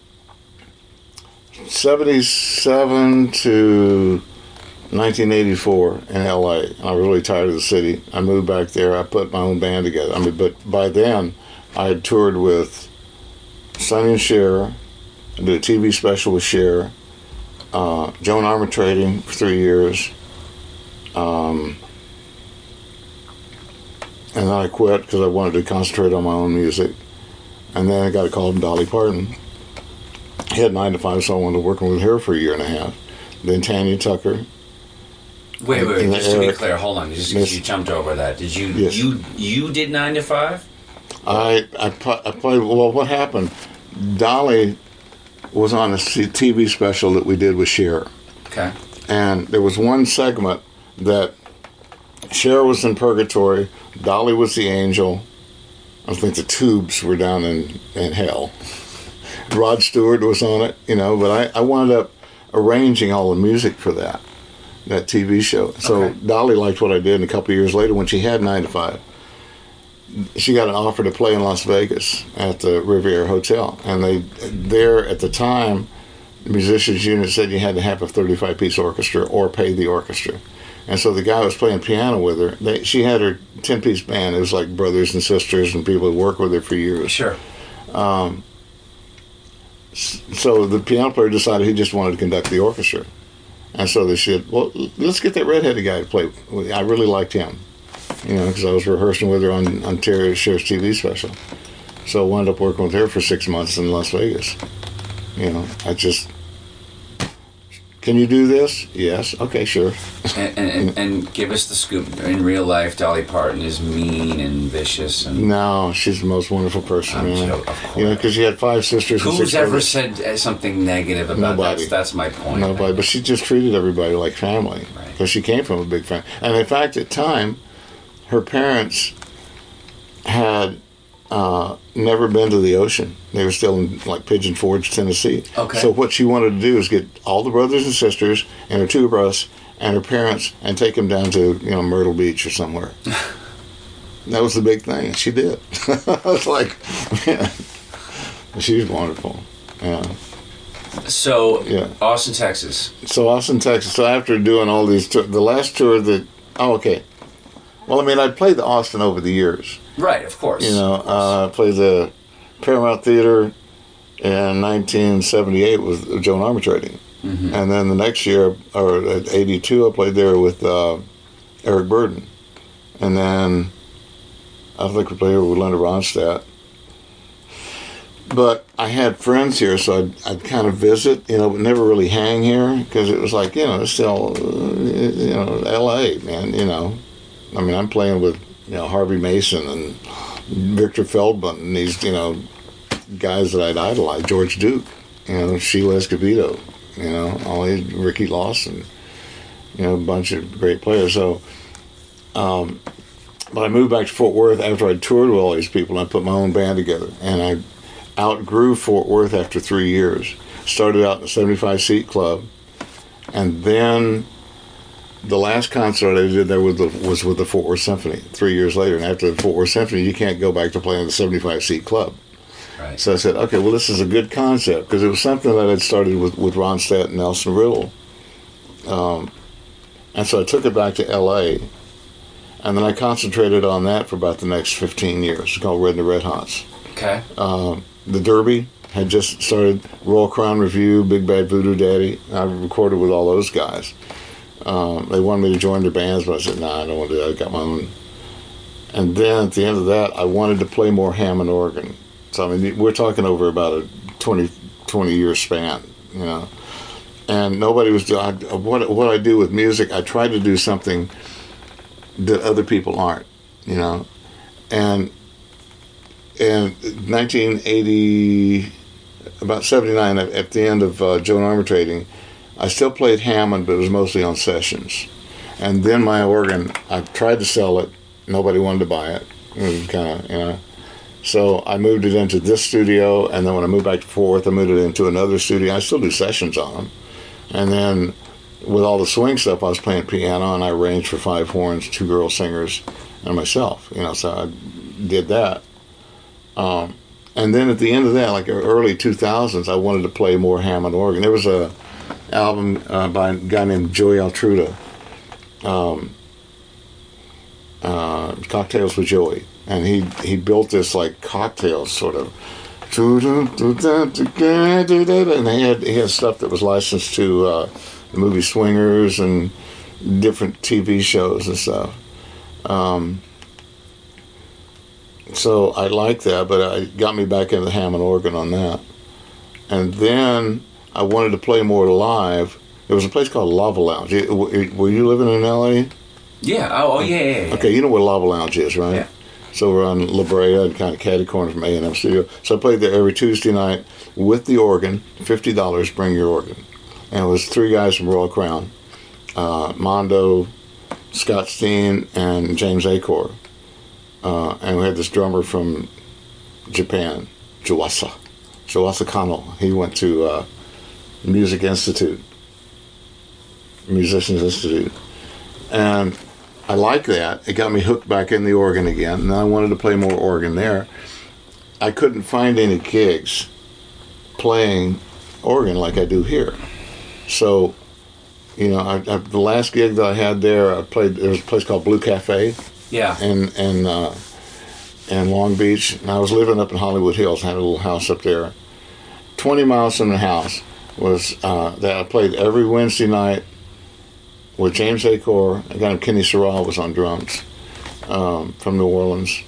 seventy-seven to nineteen eighty-four in L A. I was really tired of the city. I moved back there. I put my own band together. I mean, but by then I had toured with Sonny and Cher. I did a T V special with Cher. Uh, Joan Armatrading for three years. Um, and then I quit because I wanted to concentrate on my own music. And then I got a call from Dolly Parton. He had nine to five, so I wanted to work with her for a year and a half. Then Tanya Tucker. Wait, wait, wait. Just to Eric, be clear, hold on. Just because you jumped over that, did you? Yes. You you did nine to five? I I, I played. Well, what happened? Dolly was on a T V special that we did with Cher. Okay. And there was one segment that Cher was in purgatory, Dolly was the angel. I think the Tubes were down in, in hell. Rod Stewart was on it, you know, but I, I wound up arranging all the music for that, that T V show. So okay. Dolly liked what I did, and a couple of years later, when she had nine to five, she got an offer to play in Las Vegas at the Riviera Hotel. And they, there at the time, the musicians unit said you had to have a thirty-five piece orchestra or pay the orchestra. And so the guy who was playing piano with her, they, she had her ten piece band. It was like brothers and sisters and people who worked with her for years. Sure. Um, so the piano player decided he just wanted to conduct the orchestra. And so they said, well, let's get that redheaded guy to play. I really liked him, you know, because I was rehearsing with her on, on Terry Sher's T V special. So I wound up working with her for six months in Las Vegas. You know, I just... Can you do this? Yes. Okay, sure. and, and, and, and give us the scoop. In real life, Dolly Parton is mean and vicious. And no, she's the most wonderful person. I'm man. joking, of course. You know, because she had five sisters. Who's and six ever brothers. said something negative about Nobody. that? That's my point. Nobody. But she just treated everybody like family. Because right. she came from a big family. And in fact, at the time, her parents had uh, never been to the ocean. They were still in like Pigeon Forge, Tennessee. Okay. So what she wanted to do is get all the brothers and sisters and her two of us and her parents and take them down to, you know, Myrtle Beach or somewhere. That was the big thing. She did. I was like, man, she was wonderful. Yeah. So, yeah. Austin, Texas. So Austin, Texas. So after doing all these, tour, the last tour that, oh, okay. Well, I mean, I'd played the Austin over the years. Right, of course. You know, uh, I played the Paramount Theater in nineteen seventy-eight with Joan Armatrading. Mm-hmm. And then the next year, or at eighty-two, I played there with uh, Eric Burden. And then I think we played here with Linda Ronstadt. But I had friends here, so I'd, I'd kind of visit, you know, but never really hang here because it was like, you know, it's still, uh, you know, L A, man, you know. I mean, I'm playing with, you know, Harvey Mason and Victor Feldman and these, you know, guys that I'd idolized, George Duke, you know, Sheila Escovedo, you know, all these, Ricky Lawson, you know, a bunch of great players. So, um, but I moved back to Fort Worth after I'd toured with all these people, and I put my own band together, and I outgrew Fort Worth after three years. Started out in a seventy-five seat club, and then the last concert I did there with the, was with the Fort Worth Symphony three years later. And after the Fort Worth Symphony, you can't go back to playing the seventy-five seat club. Right. So I said, okay, well, this is a good concept, because it was something that I'd started with, with Ronstadt and Nelson Riddle. Um, and so I took it back to L A, and then I concentrated on that for about the next fifteen years. It's called Red and the Red Hots. Okay. Um, the Derby, had just started Royal Crown Review, Big Bad Voodoo Daddy. I recorded with all those guys. Um, they wanted me to join their bands, but I said, nah, I don't want to do that. I got my own. And then at the end of that, I wanted to play more Hammond organ. So, I mean, we're talking over about a twenty, twenty year span, you know. And nobody was doing, what, what I do with music, I try to do something that other people aren't, you know. And in nineteen eighty, about seventy-nine, at the end of uh, Joan Armatrading, I still played Hammond, but it was mostly on sessions. And then my organ, I tried to sell it. Nobody wanted to buy it. It was kind of, you know. So I moved it into this studio, and then when I moved back to Fort Worth, I moved it into another studio. I still do sessions on them. And then with all the swing stuff, I was playing piano, and I arranged for five horns, two girl singers, and myself. You know, so I did that. Um, and then at the end of that, like early two thousands, I wanted to play more Hammond organ. There was a album uh, by a guy named Joey Altruda, um, uh, Cocktails with Joey, and he he built this like cocktail sort of, and he had he had stuff that was licensed to uh, the movie Swingers and different T V shows and stuff. Um, so I liked that, but it got me back into the Hammond organ on that. And then I wanted to play more live. There was a place called Lava Lounge. Were you living in L A? Yeah. Oh, oh yeah, yeah, yeah. Okay, you know what Lava Lounge is, right? Yeah. So we're on La Brea and kind of catty corner from A and M Studio. So I played there every Tuesday night with the organ, fifty dollars, bring your organ. And it was three guys from Royal Crown, uh, Mondo, Scott Steen, and James Acor. Uh, and we had this drummer from Japan, Jawasa, Jawasa Kano. He went to uh, Music Institute, Musicians Institute. And I liked that. It got me hooked back in the organ again, and I wanted to play more organ there. I couldn't find any gigs playing organ like I do here. So, you know, I, I, the last gig that I had there, I played. There was a place called Blue Cafe. Yeah. In in uh, in Long Beach, and I was living up in Hollywood Hills. I had a little house up there. Twenty miles from the house was uh, that I played every Wednesday night with James Acor. A guy named Kenny Sorrell was on drums um, from New Orleans.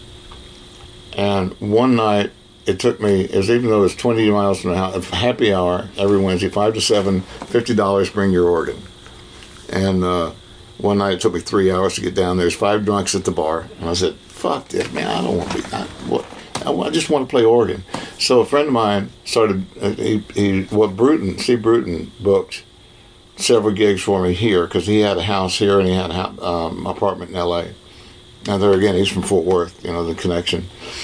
And one night, it took me, it was, even though it was twenty miles from the house, happy hour every Wednesday, five to seven, fifty dollars, bring your organ. And uh, one night it took me three hours to get down. There's five drunks at the bar. And I said, fuck this, man, I don't want to be, I, what, I, I just want to play organ. So a friend of mine started, uh, he, he, what Bruton, Steve Bruton booked several gigs for me here, because he had a house here and he had an um, apartment in L A. And there again, he's from Fort Worth, you know, the connection.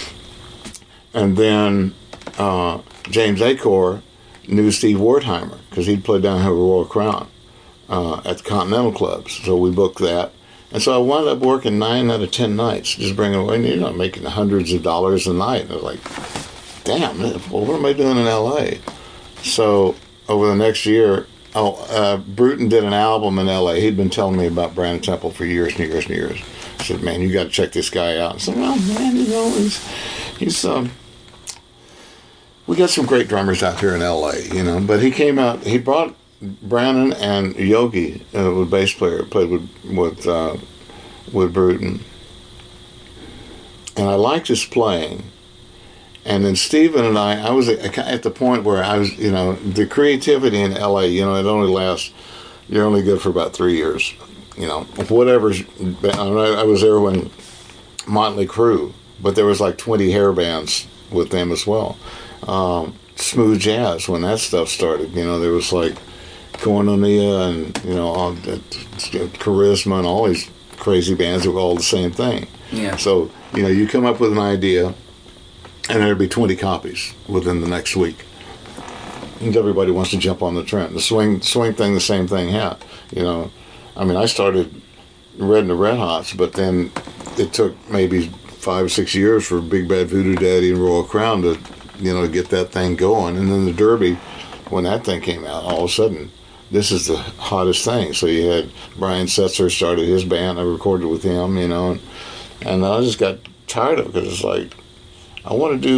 And then uh, James Acor knew Steve Wertheimer, because he'd played down here at Royal Crown uh, at the Continental Clubs. So we booked that. And so I wound up working nine out of ten nights, just bringing away, you know, making hundreds of dollars a night. And I was like, damn, well, what am I doing in L A? So over the next year, oh, uh, Bruton did an album in L A. He'd been telling me about Brandon Temple for years and years and years. I said, man, you got to check this guy out. I said, oh, man, you know, he's, he's um, we got some great drummers out here in L A, you know. But he came out, he brought Brandon and Yogi, uh, the bass player, played with with uh, with Bruton. And I liked his playing. And then Stephen and I, I was at the point where I was, you know, the creativity in L A, you know, it only lasts, you're only good for about three years. You know, whatever's, I was there when Motley Crue, but there was like twenty hair bands with them as well. Um, smooth jazz, when that stuff started, you know, there was like Koinonia and, you know, all, uh, Charisma and all these crazy bands that were all the same thing. Yeah. So, you know, you come up with an idea, and there'd be twenty copies within the next week. And everybody wants to jump on the trend. The swing swing thing, the same thing had. You know, I mean, I started Red and the Red Hots, but then it took maybe five or six years for Big Bad Voodoo Daddy and Royal Crown to, you know, get that thing going. And then the Derby, when that thing came out, all of a sudden, this is the hottest thing. So you had Brian Setzer started his band. I recorded with him, you know, and, and I just got tired of it, because it's like, I want to do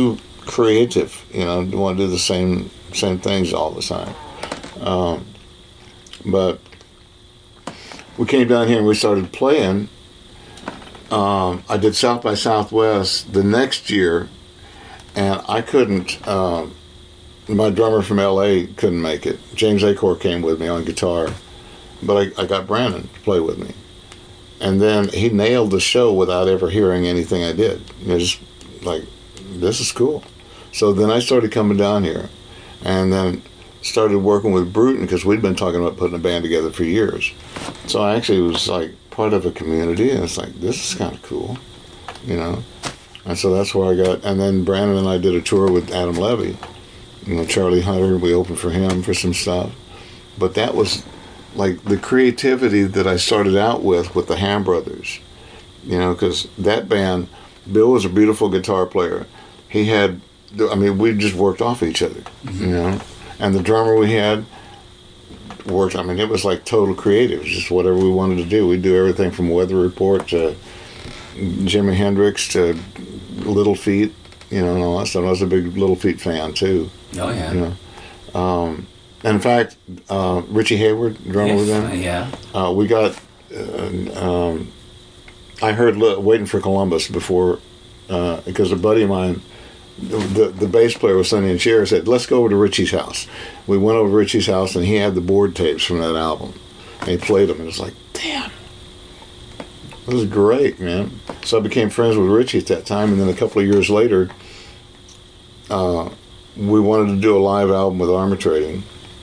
creative. You know, you want to do the same same things all the time. Um, but we came down here and we started playing. Um, I did South by Southwest the next year, and I couldn't. Um, my drummer from L A couldn't make it. James Acor came with me on guitar, but I, I got Brandon to play with me, and then he nailed the show without ever hearing anything I did. You know, just like, this is cool. So then I started coming down here, and then started working with Bruton because we'd been talking about putting a band together for years. So I actually was like part of a community, and it's like, this is kind of cool, you know. And so that's where I got. And then Brandon and I did a tour with Adam Levy. You know, Charlie Hunter, we opened for him for some stuff. But that was like the creativity that I started out with with the Ham Brothers. You know, because that band, Bill was a beautiful guitar player. He had, I mean, we just worked off each other, mm-hmm. you know. And the drummer we had worked, I mean, it was like total creative. It was just whatever we wanted to do. We'd do everything from Weather Report to Jimi Hendrix to Little Feat, you know, and all that stuff. I was a big Little Feat fan, too. Oh, yeah. You know? Um, and in fact, uh, Richie Hayward, drummer yes, with them. Uh, yeah. Uh, we got, uh, um, I heard Waiting for Columbus before, uh, because a buddy of mine, the the bass player was Sonny and Cher, said, let's go over to Richie's house. We went over to Richie's house, and he had the board tapes from that album. And he played them, and it was like, damn. This is great, man. So I became friends with Richie at that time, and then a couple of years later, uh, we wanted to do a live album with Armor Trading.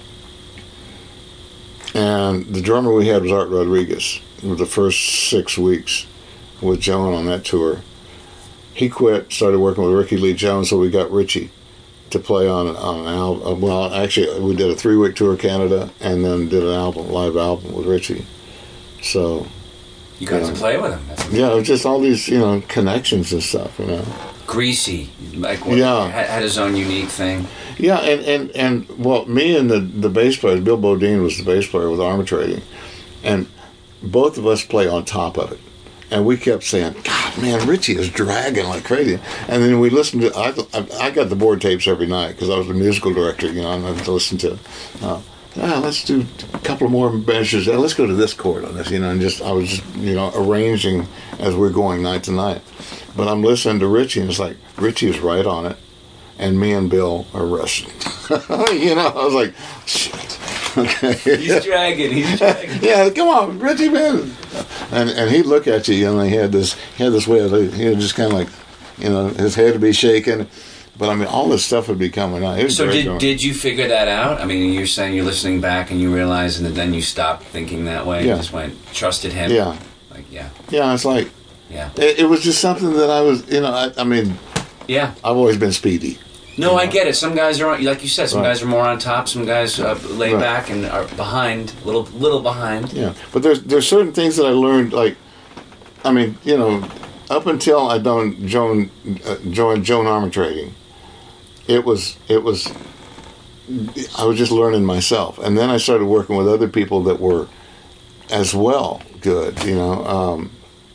And the drummer we had was Art Rodriguez. For the first six weeks with Joan on that tour. He quit, started working with Ricky Lee Jones, so we got Richie to play on, on an album. Well, actually, we did a three-week tour of Canada and then did an album, live album with Richie. So... You got you know, to play with him. That's yeah, it was just all these, you know, connections and stuff, you know. Greasy. Like, what, yeah. Had, had his own unique thing. Yeah, and, and, and well, me and the, the bass player, Bill Bodine was the bass player with Armor Trading, and both of us play on top of it. And we kept saying, God, man, Richie is dragging like crazy. And then we listened to, I, I, I got the board tapes every night because I was the musical director, you know, and I would listen to, uh, ah, let's do a couple of more measures. Let's go to this chord on this, you know, and just, I was just, you know, arranging as we're going night to night. But I'm listening to Richie, and it's like, Richie is right on it, and me and Bill are rushing. You know, I was like, shit. Okay. He's dragging, he's dragging. Yeah, come on, Richie, man. And and he'd look at you, and he had this, he had this way of, he would just kind of like, you know, his head would be shaking. But I mean, all this stuff would be coming out. It was so did going. did you figure that out? I mean, you're saying you're listening back and you realize, and then you stopped thinking that way. Yeah. You just went, trusted him. Yeah. Like, yeah. Yeah, it's like, yeah. It, it was just something that I was, you know, I, I mean, yeah. I've always been speedy. No, you know? I get it. Some guys are, on, like you said, some Right. guys are more on top. Some guys uh, lay Right. back and are behind, little little behind. Yeah, but there's there's certain things that I learned, like, I mean, you know, up until I done Joan uh, joined Joan Armor Trading, it was it was I was just learning myself, and then I started working with other people that were as well good, you know. Um,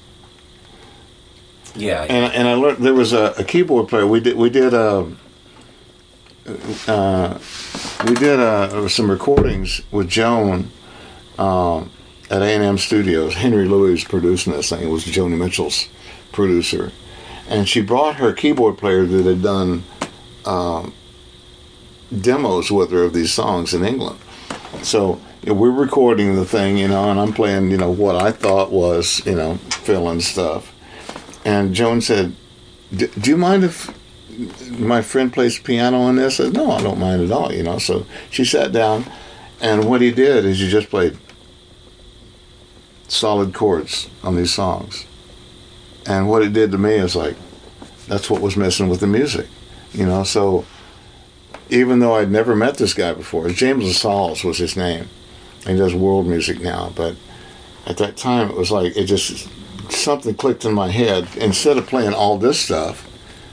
yeah, yeah. And and I learned there was a, a keyboard player. We did we did a. Uh, we did uh, some recordings with Joan um, at A and M Studios. Henry Louis was producing this thing. It was Joni Mitchell's producer. And she brought her keyboard player that had done um, demos with her of these songs in England. So you know, we're recording the thing, you know, and I'm playing, you know, what I thought was, you know, fill-in stuff. And Joan said, do you mind if my friend plays piano on this? I said, no, I don't mind at all, you know. So she sat down, and what he did is he just played solid chords on these songs. And what it did to me is like, that's what was missing with the music, you know. So even though I'd never met this guy before, James LaSalle's was his name. He does world music now, but at that time it was like, it just, something clicked in my head. Instead of playing all this stuff,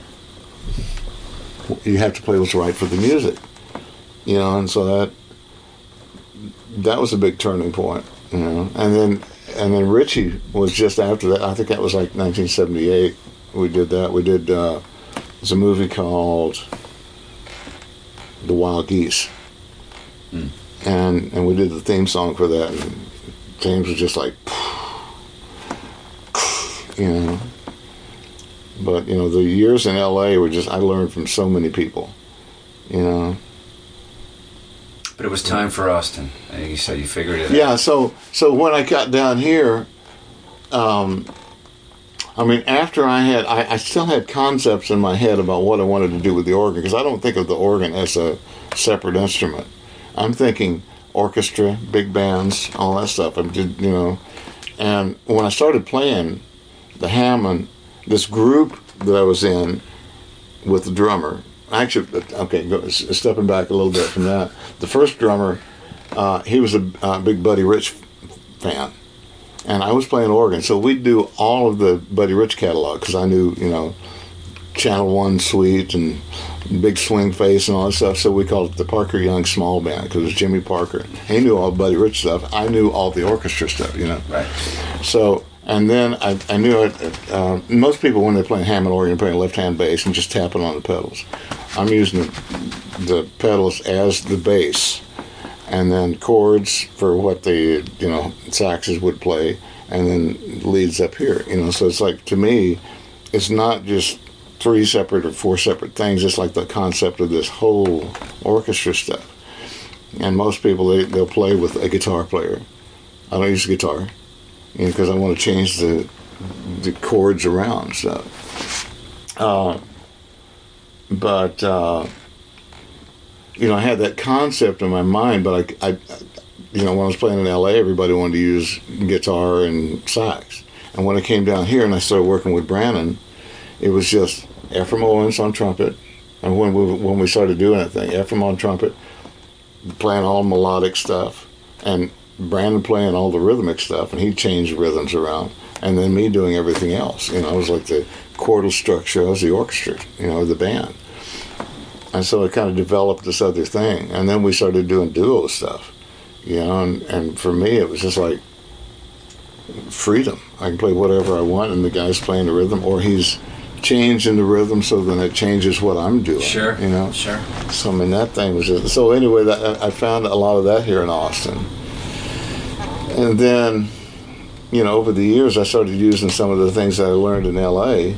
you have to play what's right for the music, you know. And so that that was a big turning point, you know. And then and then Richie was just after that. I think that was like nineteen seventy-eight. We did that. We did uh, There's a movie called The Wild Geese. Mm. And and we did the theme song for that, and James was just like, you know. But, you know, the years in L A were just, I learned from so many people, you know. But it was time for Austin. You said you figured it out. Yeah, so so when I got down here, um, I mean, after I had, I, I still had concepts in my head about what I wanted to do with the organ, because I don't think of the organ as a separate instrument. I'm thinking orchestra, big bands, all that stuff. I did, you know. And when I started playing the Hammond, this group that I was in with the drummer, actually, okay, go, stepping back a little bit from that, the first drummer, uh, he was a uh, big Buddy Rich fan, and I was playing organ, so we'd do all of the Buddy Rich catalog, because I knew, you know, Channel One Suite and Big Swing Face and all that stuff, so we called it the Parker Young Small Band, because it was Jimmy Parker. He knew all Buddy Rich stuff. I knew all the orchestra stuff, you know. Right. So, and then I, I knew it, uh, most people, when they're playing Hammond organ, are playing left-hand bass and just tapping on the pedals. I'm using the, the pedals as the bass, and then chords for what the, you know, saxes would play, and then leads up here, you know. So it's like, to me, it's not just three separate or four separate things. It's like the concept of this whole orchestra stuff. And most people, they, they'll play with a guitar player. I don't use a guitar, you know, because I want to change the the chords around. So, uh, but uh, you know, I had that concept in my mind. But I, I, you know, when I was playing in L A, everybody wanted to use guitar and sax. And when I came down here and I started working with Brannon, it was just Ephraim Owens on trumpet, and when we when we started doing that thing, Ephraim on trumpet, playing all melodic stuff, and Brandon playing all the rhythmic stuff, and he changed rhythms around, and then me doing everything else. You know, I was like the chordal structure, I was the orchestra, you know, the band. And so it kind of developed this other thing, and then we started doing duo stuff, you know, and, and for me it was just like freedom. I can play whatever I want, and the guy's playing the rhythm, or he's changing the rhythm, so then it changes what I'm doing. Sure, you know. Sure. So I mean, that thing was just, so anyway. That I found a lot of that here in Austin, and then, you know, over the years I started using some of the things that I learned in L A.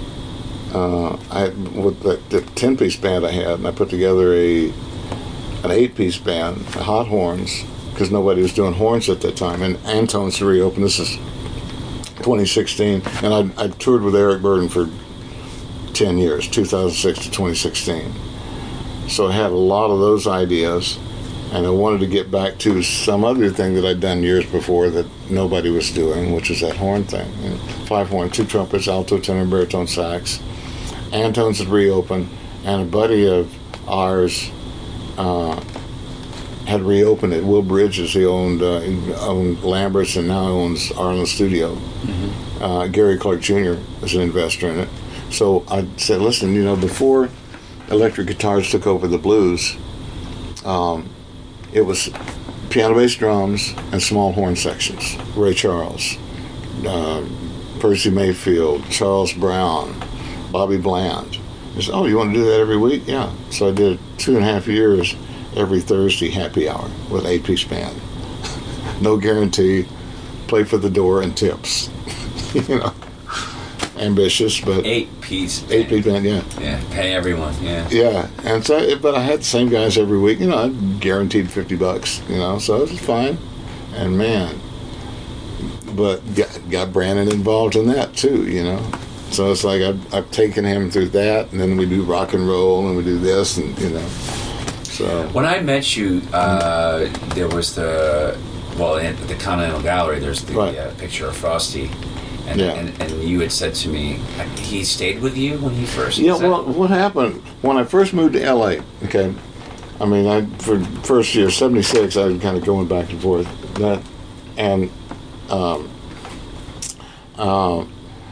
Uh, I with the, the ten-piece band I had, and I put together a an eight-piece band, hot horns, because nobody was doing horns at that time, and Antone's reopened. This is twenty sixteen, and I, I toured with Eric Burden for ten years, two thousand six to twenty sixteen. So I had a lot of those ideas, and I wanted to get back to some other thing that I'd done years before that nobody was doing, which was that horn thing. And five horn, two trumpets, alto, tenor, baritone, sax. Antone's had reopened, and a buddy of ours uh, had reopened it. Will Bridges, he owned uh, he owned Lambert's and now owns Arlen Studio. Mm-hmm. Uh, Gary Clark Junior is an investor in it. So I said, listen, you know, before electric guitars took over the blues, um, it was piano bass drums and small horn sections. Ray Charles, uh, Percy Mayfield, Charles Brown, Bobby Bland. I said, oh, you want to do that every week? Yeah. So I did two and a half years every Thursday happy hour with eight-piece band. No guarantee, play for the door and tips. You know, ambitious, but eight-piece band. Eight-piece band, yeah. Yeah, pay everyone, yeah. Yeah, and so, but I had the same guys every week. You know, I guaranteed fifty bucks. You know, so it was fine. And man, but got, got Brannon involved in that too. You know, so it's like I've, I've taken him through that, and then we do rock and roll, and we do this, and you know. So when I met you, uh, there was the well, in the Continental Gallery. There's the right. uh, picture of Frosty, and, yeah. and and you had said to me, he stayed with you when he first. Yeah. Well, that? What happened when I first moved to L A? Okay, I mean, I for first year seventy-six, I was kind of going back and forth. That and um, uh,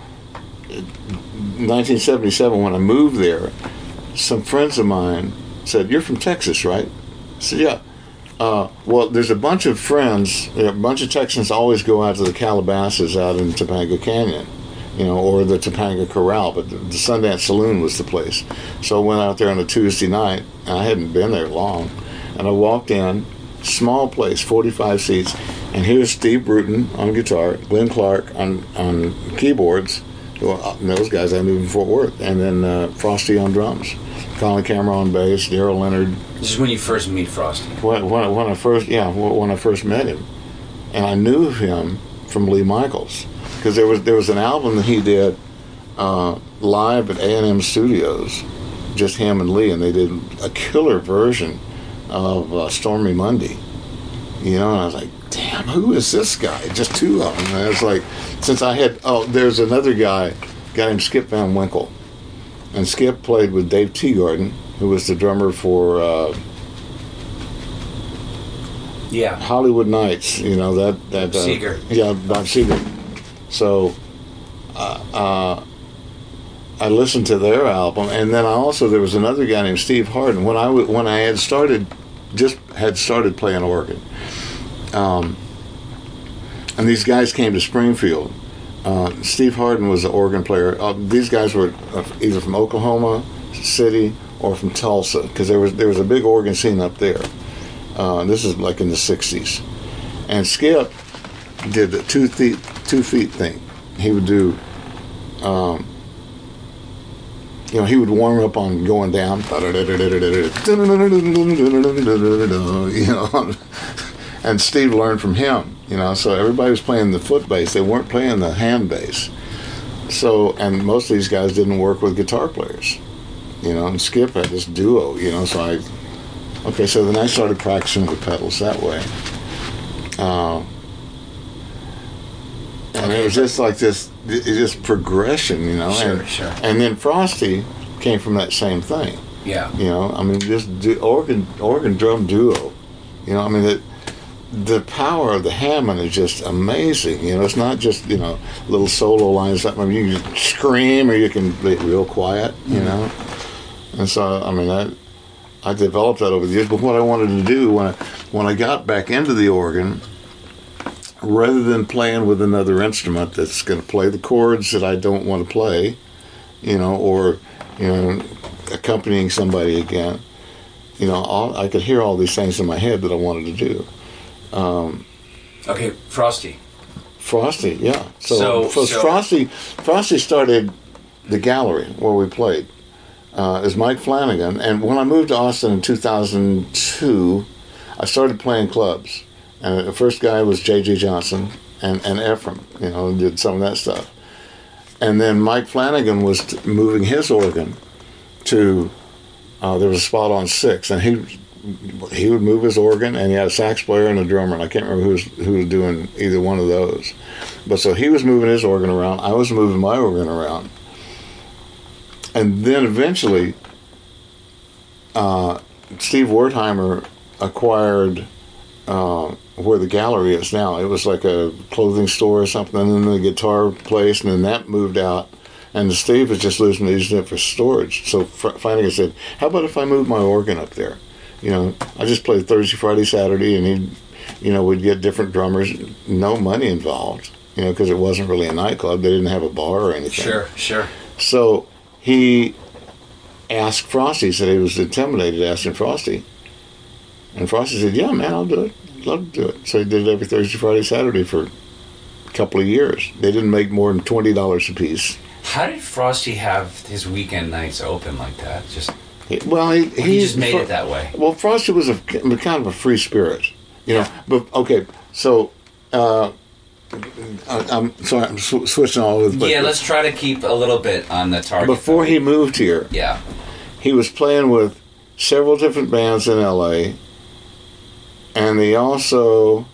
nineteen seventy-seven, when I moved there, some friends of mine said, "You're from Texas, right?" I said, "Yeah." Uh, well, there's a bunch of friends, a bunch of Texans always go out to the Calabasas out in Topanga Canyon, you know, or the Topanga Corral, but the, the Sundance Saloon was the place. So I went out there on a Tuesday night, and I hadn't been there long, and I walked in, small place, forty-five seats, and here's Steve Bruton on guitar, Glenn Clark on, on keyboards, well, those guys I knew in Fort Worth, and then uh, Frosty on drums, Colin Cameron on bass, Daryl Leonard. This is when you first meet Frosty. When, when, when I first, yeah, when I first met him, and I knew him from Lee Michaels, because there was there was an album that he did uh, live at A and M Studios, just him and Lee, and they did a killer version of uh, Stormy Monday. You know, and I was like, damn, who is this guy? Just two of them. And I was like, since I had, oh, there's another guy, a guy named Skip Van Winkle. And Skip played with Dave Teagarden, who was the drummer for uh, yeah Hollywood Nights, you know, that... that uh, Seeger. Yeah, Bob Seeger. So, uh, uh, I listened to their album, and then I also, there was another guy named Steve Harden. When I, w- when I had started, just had started playing organ, um, and these guys came to Springfield. Uh, Steve Harden was the organ player. Uh, these guys were uh, either from Oklahoma City or from Tulsa, because there was there was a big organ scene up there. Uh, this is like in the sixties. And Skip did the two feet two feet thing. He would do, um, you know, he would warm up on going down, you know, and Steve learned from him, you know, so everybody was playing the foot bass. They weren't playing the hand bass. So, and most of these guys didn't work with guitar players, you know, and Skip had this duo, you know, so I, okay, so then I started practicing with pedals that way. Uh, and it was just like this, it just progression, you know. Sure, and, sure. And then Frosty came from that same thing. Yeah. You know, I mean, just du- organ, organ drum duo. You know, I mean, it, the power of the Hammond is just amazing. You know, it's not just, you know, little solo lines. I mean, you can scream or you can be real quiet, you mm-hmm. know. And so, I mean, I, I developed that over the years. But what I wanted to do when I, when I got back into the organ, rather than playing with another instrument that's going to play the chords that I don't want to play, you know, or, you know, accompanying somebody again, you know, all, I could hear all these things in my head that I wanted to do. Um, okay, Frosty. Frosty, yeah. So, So- so, so- Frosty, Frosty started the gallery where we played uh, as Mike Flanagan, and when I moved to Austin in two thousand two, I started playing clubs. And the first guy was J J Johnson and, and Ephraim, you know, did some of that stuff. And then Mike Flanagan was t- moving his organ to, uh, there was a spot on six, and he he would move his organ, and he had a sax player and a drummer, and I can't remember who was, who was doing either one of those. But so he was moving his organ around, I was moving my organ around. And then eventually, uh, Steve Wertheimer acquired uh, where the gallery is now. It was like a clothing store or something, and then the guitar place, and then that moved out. And Steve was just losing using it for storage. So f- finally I said, how about if I move my organ up there? You know, I just played Thursday, Friday, Saturday, and he'd, you know, we'd get different drummers, no money involved, you know, because it wasn't really a nightclub. They didn't have a bar or anything. Sure, sure. So he asked Frosty, said he was intimidated asking Frosty. And Frosty said, yeah, man, I'll do it. Love to do it. So he did it every Thursday, Friday, Saturday for a couple of years. They didn't make more than twenty dollars a piece. How did Frosty have his weekend nights open like that? Just He, well, he, he, he just made it that way. Well, Frosty was a kind of a free spirit, you know. But okay, so uh, I, I'm sorry, I'm sw- switching all over. But yeah, let's try to keep a little bit on the target. Before he moved here, yeah, he was playing with several different bands in L A, and he also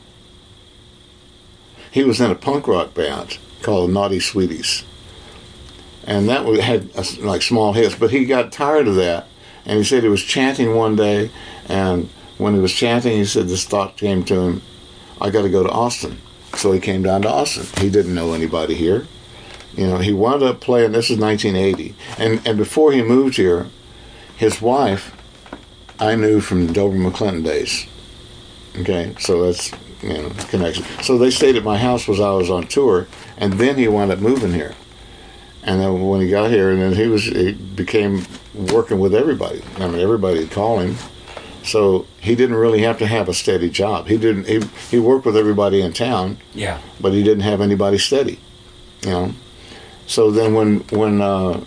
he was in a punk rock band called the Naughty Sweeties. And that had like small hits, but he got tired of that, and he said he was chanting one day, and when he was chanting, he said this thought came to him, I got to go to Austin. So he came down to Austin. He didn't know anybody here. You know, he wound up playing, this is nineteen eighty, and, and before he moved here, his wife, I knew from the Dover McClinton days. Okay, so that's you know, connection. So they stayed at my house as I was on tour, and then he wound up moving here. And then when he got here, and then he was he became working with everybody. I mean, everybody would call him. So he didn't really have to have a steady job. He didn't. He he worked with everybody in town. Yeah. But he didn't have anybody steady, you know. So then when when uh,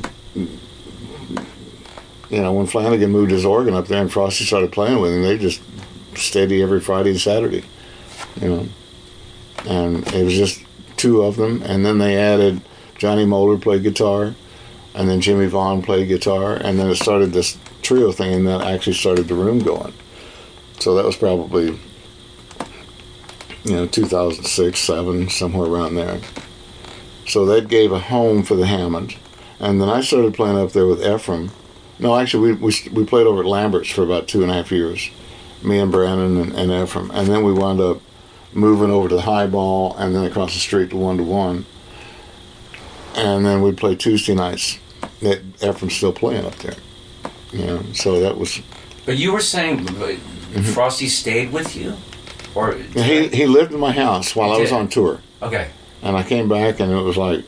you know when Flanagan moved his organ up there and Frosty started playing with him, they just steady every Friday and Saturday, you know. And it was just two of them, and then they added Johnny Moeller played guitar, and then Jimmy Vaughn played guitar, and then it started this trio thing, and that actually started the room going. So that was probably, you know, two thousand six, seven, somewhere around there. So that gave a home for the Hammond, and then I started playing up there with Ephraim. No, actually, we we, we played over at Lambert's for about two and a half years, me and Brandon and, and Ephraim, and then we wound up moving over to the Highball, and then across the street to One to One, and then we'd play Tuesday nights. That Ephraim's still playing up there. You know, so that was. But you were saying mm-hmm. Frosty stayed with you, or he he lived in my house while I was on tour. Okay. And I came back, and it was like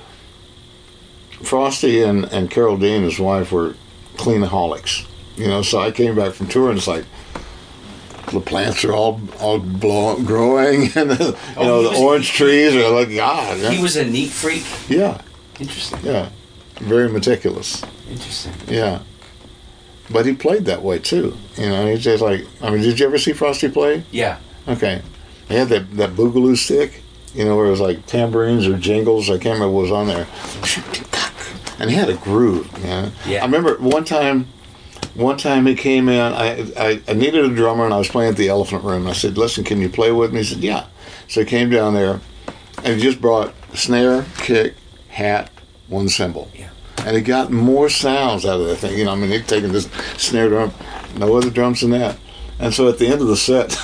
Frosty and, and Carol Dean, his wife, were cleanaholics. You know, so I came back from tour, and it's like the plants are all all blow, growing, and the, you oh, know the was, orange trees are like God. He was a neat freak. Yeah. Interesting. Yeah. Very meticulous. Interesting. Yeah. But he played that way too. You know, he's just like, I mean, did you ever see Frosty play? Yeah. Okay. He had that, that boogaloo stick, you know, where it was like tambourines or jingles. I can't remember what was on there. And he had a groove, you know? Yeah. I remember one time, one time he came in, I, I, I needed a drummer, and I was playing at the Elephant Room. I said, listen, can you play with me? He said, yeah. So he came down there, and he just brought snare, kick, hat, one cymbal. Yeah. And he got more sounds out of that thing. You know, I mean, he'd taken this snare drum, no other drums than that. And so at the end of the set,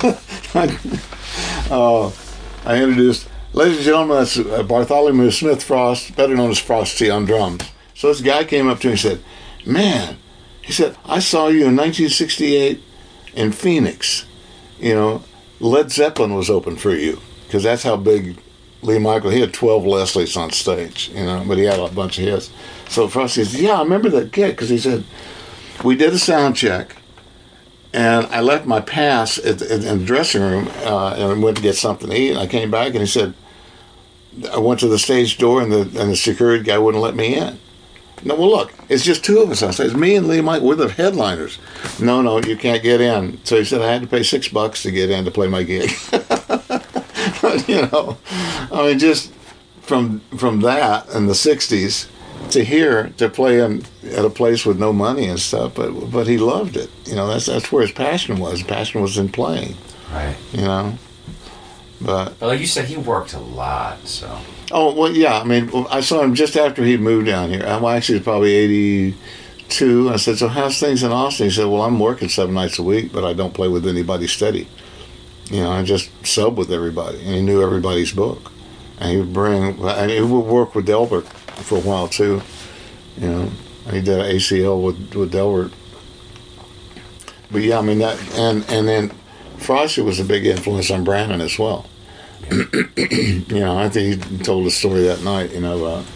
I, uh, I introduced, ladies and gentlemen, that's Bartholomew Smith Frost, better known as Frosty on drums. So this guy came up to me and said, man, he said, I saw you in nineteen sixty-eight in Phoenix. You know, Led Zeppelin was open for you, because that's how big Lee Michael, he had twelve Leslies on stage, you know, but he had a bunch of hits. So Frosty says, yeah, I remember that kid, because he said, we did a sound check, and I left my pass at the, in the dressing room, uh, and went to get something to eat, and I came back, and he said, I went to the stage door, and the and the security guy wouldn't let me in. No, well, look, it's just two of us on stage. It's me and Lee Michael, we're the headliners. No, no, you can't get in. So he said I had to pay six bucks to get in to play my gig. You know, I mean, just from from that in the sixties to here to play in, at a place with no money and stuff, but but he loved it. You know, that's that's where his passion was. His passion was in playing. Right. You know, but, but like you said, he worked a lot. So. Oh well, yeah. I mean, I saw him just after he moved down here. I'm actually probably eighty-two. I said, so how's things in Austin? He said, well, I'm working seven nights a week, but I don't play with anybody steady. You know, I just sub with everybody, and he knew everybody's book. And he would bring, and he would work with Delbert for a while too. You know, and he did an A C L with with Delbert. But yeah, I mean that, and and then Frosty was a big influence on Brandon as well. You know, I think he told a story that night, you know, about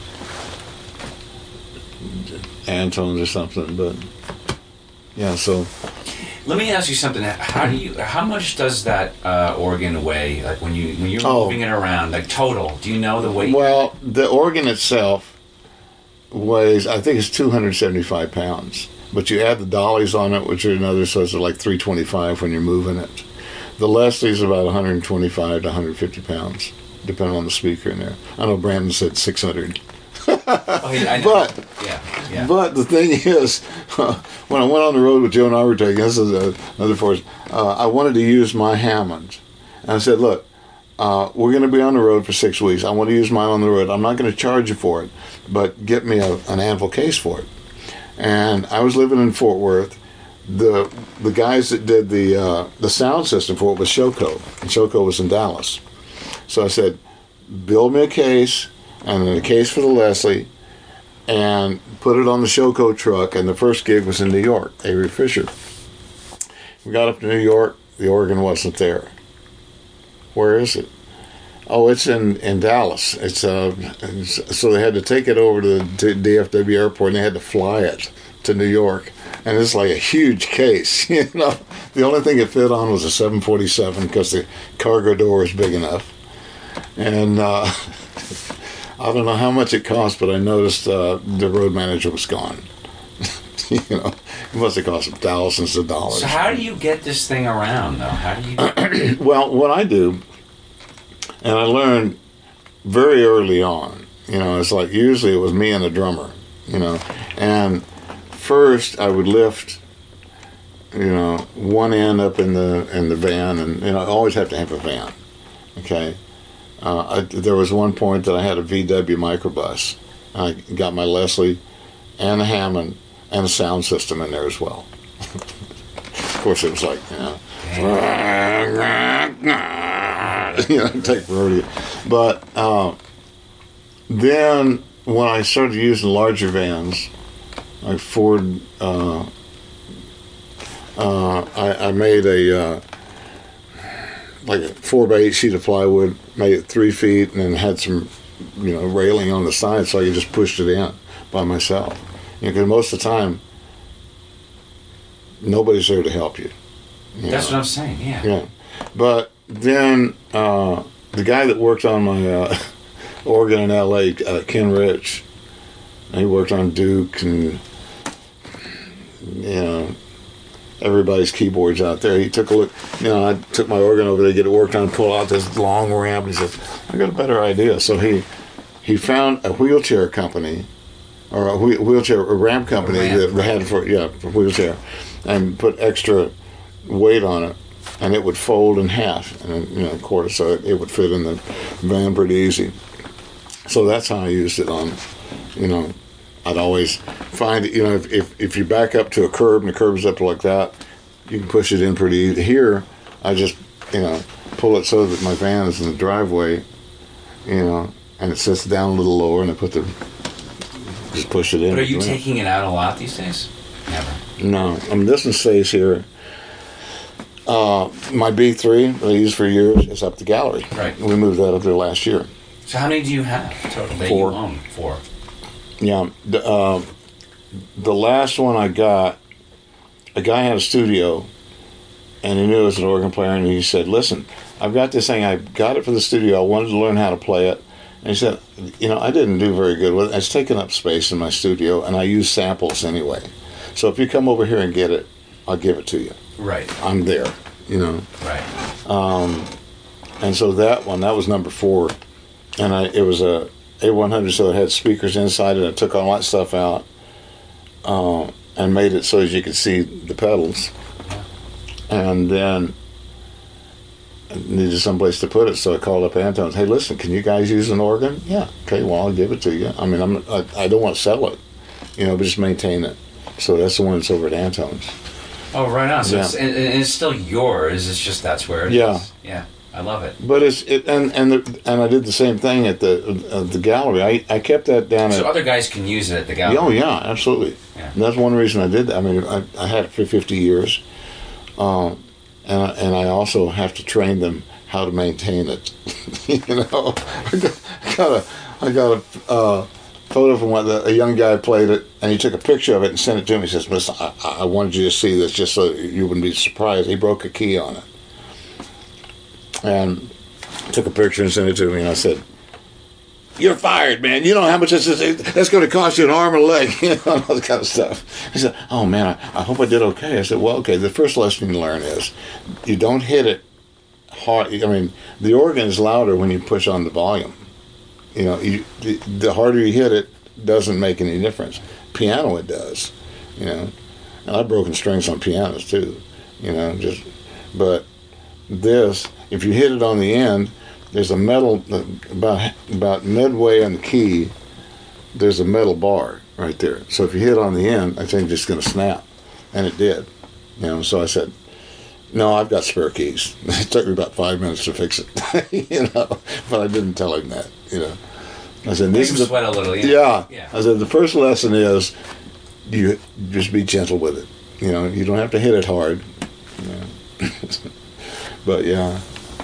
Antones or something. But yeah, so. Let me ask you something. How do you? How much does that uh, organ weigh? Like when you when you're oh. moving it around, like total? Do you know the weight? Well, the organ itself weighs, I think it's two hundred seventy-five pounds. But you add the dollies on it, which are another, so it's like three twenty-five when you're moving it. The Leslie's about one hundred twenty-five to one hundred fifty pounds, depending on the speaker in there. I know Brandon said six hundred. Oh, yeah, I know. But yeah, yeah. But the thing is, uh, when I went on the road with Joe Narbertag, this is a, another force, uh, I wanted to use my Hammond. And I said, look, uh, we're going to be on the road for six weeks. I want to use mine on the road. I'm not going to charge you for it, but get me a, an Anvil case for it. And I was living in Fort Worth. The the guys that did the uh, the sound system for it was Showco, and Showco was in Dallas. So I said, build me a case, and then a case for the Leslie, and put it on the Showco truck. And the first gig was in New York, Avery Fisher. We got up to New York, the organ wasn't there. Where is it? Oh, it's in, in Dallas. It's uh, it's, so they had to take it over to the D F W airport, and they had to fly it to New York. And it's like a huge case, you know. The only thing it fit on was a seven forty-seven because the cargo door is big enough. And uh, I don't know how much it cost, but I noticed uh, the road manager was gone. You know, it must have cost thousands of dollars. So how do you get this thing around, though? How do you? Well, what I do, and I learned very early on, you know, it's like usually it was me and a drummer, you know, and first I would lift, you know, one end up in the in the van, and you know, I always have to have a van, okay. Uh, I, there was one point that I had a V W microbus. I got my Leslie and a Hammond and a sound system in there as well. Of course, it was like, you know, you know, take rodeo. But uh, then when I started using larger vans, like Ford, uh, uh, I, I made a uh, like a four by eight sheet of plywood, made it three feet, and then had some, you know, railing on the side, so I could just push it in by myself. You know, because most of the time, nobody's there to help you. you That's know? what I'm saying. Yeah. Yeah, but then uh, the guy that worked on my uh, organ in L A, uh, Ken Rich, he worked on Duke and, you know, everybody's keyboards out there. He took a look, you know, I took my organ over there to get it worked on, pull out this long ramp, and he said, I got a better idea. So he he found a wheelchair company, or a wheelchair a ramp company a ramp. that had for, yeah, for wheelchair, and put extra weight on it, and it would fold in half, and you know, a quarter, so it, it would fit in the van pretty easy. So that's how I used it on, you know, I'd always find, you know, if, if if you back up to a curb and the curb's up like that, you can push it in pretty easy. Here, I just, you know, pull it so that my van is in the driveway, you know, and it sits down a little lower, and I put the, just push it in. But are you taking it out a lot these days? Never. No. I mean, this one stays here. Uh, my B three that I used for years is up the gallery. Right. We moved that up there last year. So how many do you have total that Four. you own? Four. Yeah, the, uh, the last one I got, a guy had a studio, and he knew I was an organ player, and he said, listen, I've got this thing, I got it for the studio, I wanted to learn how to play it, and he said, you know, I didn't do very good with it, it's taking up space in my studio, and I use samples anyway, so if you come over here and get it, I'll give it to you. Right. I'm there, you know. Right. Um, and so that one, that was number four, and I, it was a A one hundred, so it had speakers inside it. I took all that stuff out uh, and made it so as you could see the pedals. And then I needed someplace to put it, so I called up Antone's. Hey, listen, can you guys use an organ? Yeah. Okay, well, I'll give it to you. I mean, I'm, I, I don't want to sell it, you know, but just maintain it. So that's the one that's over at Antone's. Oh, right on. So Yeah. it's, and, and it's still yours. It's just that's where it Yeah. is. Yeah. I love it. But it's it, and and the, and I did the same thing at the uh, the gallery. I, I kept that down. So at, other guys can use it at the gallery. Oh yeah, absolutely. Yeah. And that's one reason I did that. I mean, I, I had it for fifty years, um, and I, and I also have to train them how to maintain it. You know, I got, I got a I got a uh, photo from one that a young guy played it, and he took a picture of it and sent it to me. He says, "Listen, I, I wanted you to see this just so you wouldn't be surprised." He broke a key on it. And took a picture and sent it to me, and I said, "You're fired, man. You know how much this is. That's going to cost you an arm and a leg, you know, all that kind of stuff." He said, "Oh man, I, I hope I did okay." I said, "Well, okay. The first lesson you learn is you don't hit it hard. I mean, the organ is louder when you push on the volume. You know, you, the, the harder you hit it doesn't make any difference. Piano, it does. You know, and I've broken strings on pianos too. You know, just but this." If you hit it on the end, there's a metal, about about midway on the key, there's a metal bar right there. So if you hit on the end, I think it's just going to snap. And it did. You know, so I said, no, I've got spare keys. It took me about five minutes to fix it. You know, but I didn't tell him that, you know. I said, this Make is him a, sweat a little, yeah. yeah. yeah. I said, the first lesson is you just be gentle with it. You know, you don't have to hit it hard. You know. But yeah.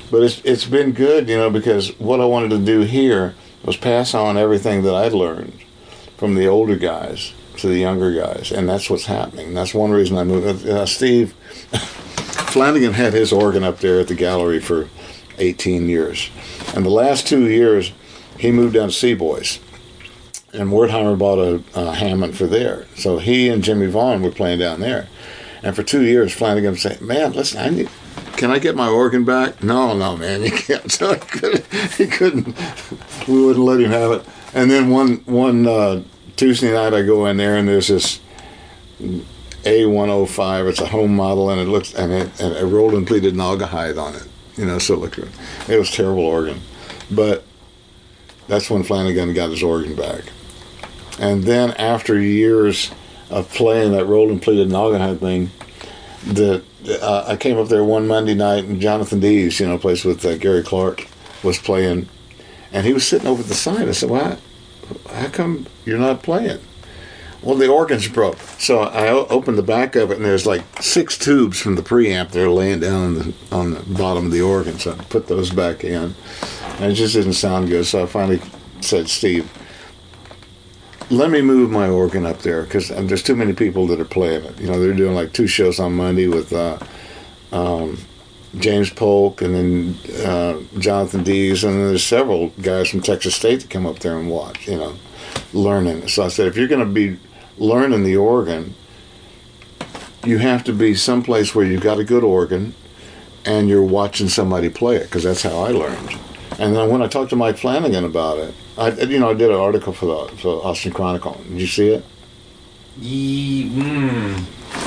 But it's it's been good, you know, because what I wanted to do here was pass on everything that I'd learned from the older guys to the younger guys, and that's what's happening. That's one reason I moved. Uh, Steve Flanagan had his organ up there at the gallery for eighteen years, and the last two years he moved down to Seaboys, and Wertheimer bought a, a Hammond for there. So he and Jimmy Vaughn were playing down there, and for two years Flanagan would say, "Man, listen, I need." Can I get my organ back? No, no, man, you can't. So he couldn't. He couldn't. We wouldn't let him have it. And then one one uh, Tuesday night, I go in there and there's this A one oh five. It's a home model, and it looks and it and a rolled and pleated Naugahyde on it. You know, so it looked good. It was a terrible organ, but that's when Flanagan got his organ back. And then after years of playing that rolled and pleated Naugahyde thing, the Uh, I came up there one Monday night, and Jonathan Dees, you know, plays with uh, Gary Clark, was playing, and he was sitting over the side. I said, "Well, how come you're not playing?" Well, the organ's broke. So I o- opened the back of it, and there's like six tubes from the preamp there laying down on the, on the bottom of the organ. So I put those back in, and it just didn't sound good. So I finally said, "Steve, let me move my organ up there, because there's too many people that are playing it. You know, they're doing like two shows on Monday with uh, um, James Polk and then uh, Jonathan Dees, and then there's several guys from Texas State that come up there and watch, you know, learning." So I said, if you're going to be learning the organ, you have to be someplace where you've got a good organ and you're watching somebody play it, because that's how I learned. And then when I talked to Mike Flanagan about it, I, you know, I did an article for the for Austin Chronicle. Did you see it? Ye, mm.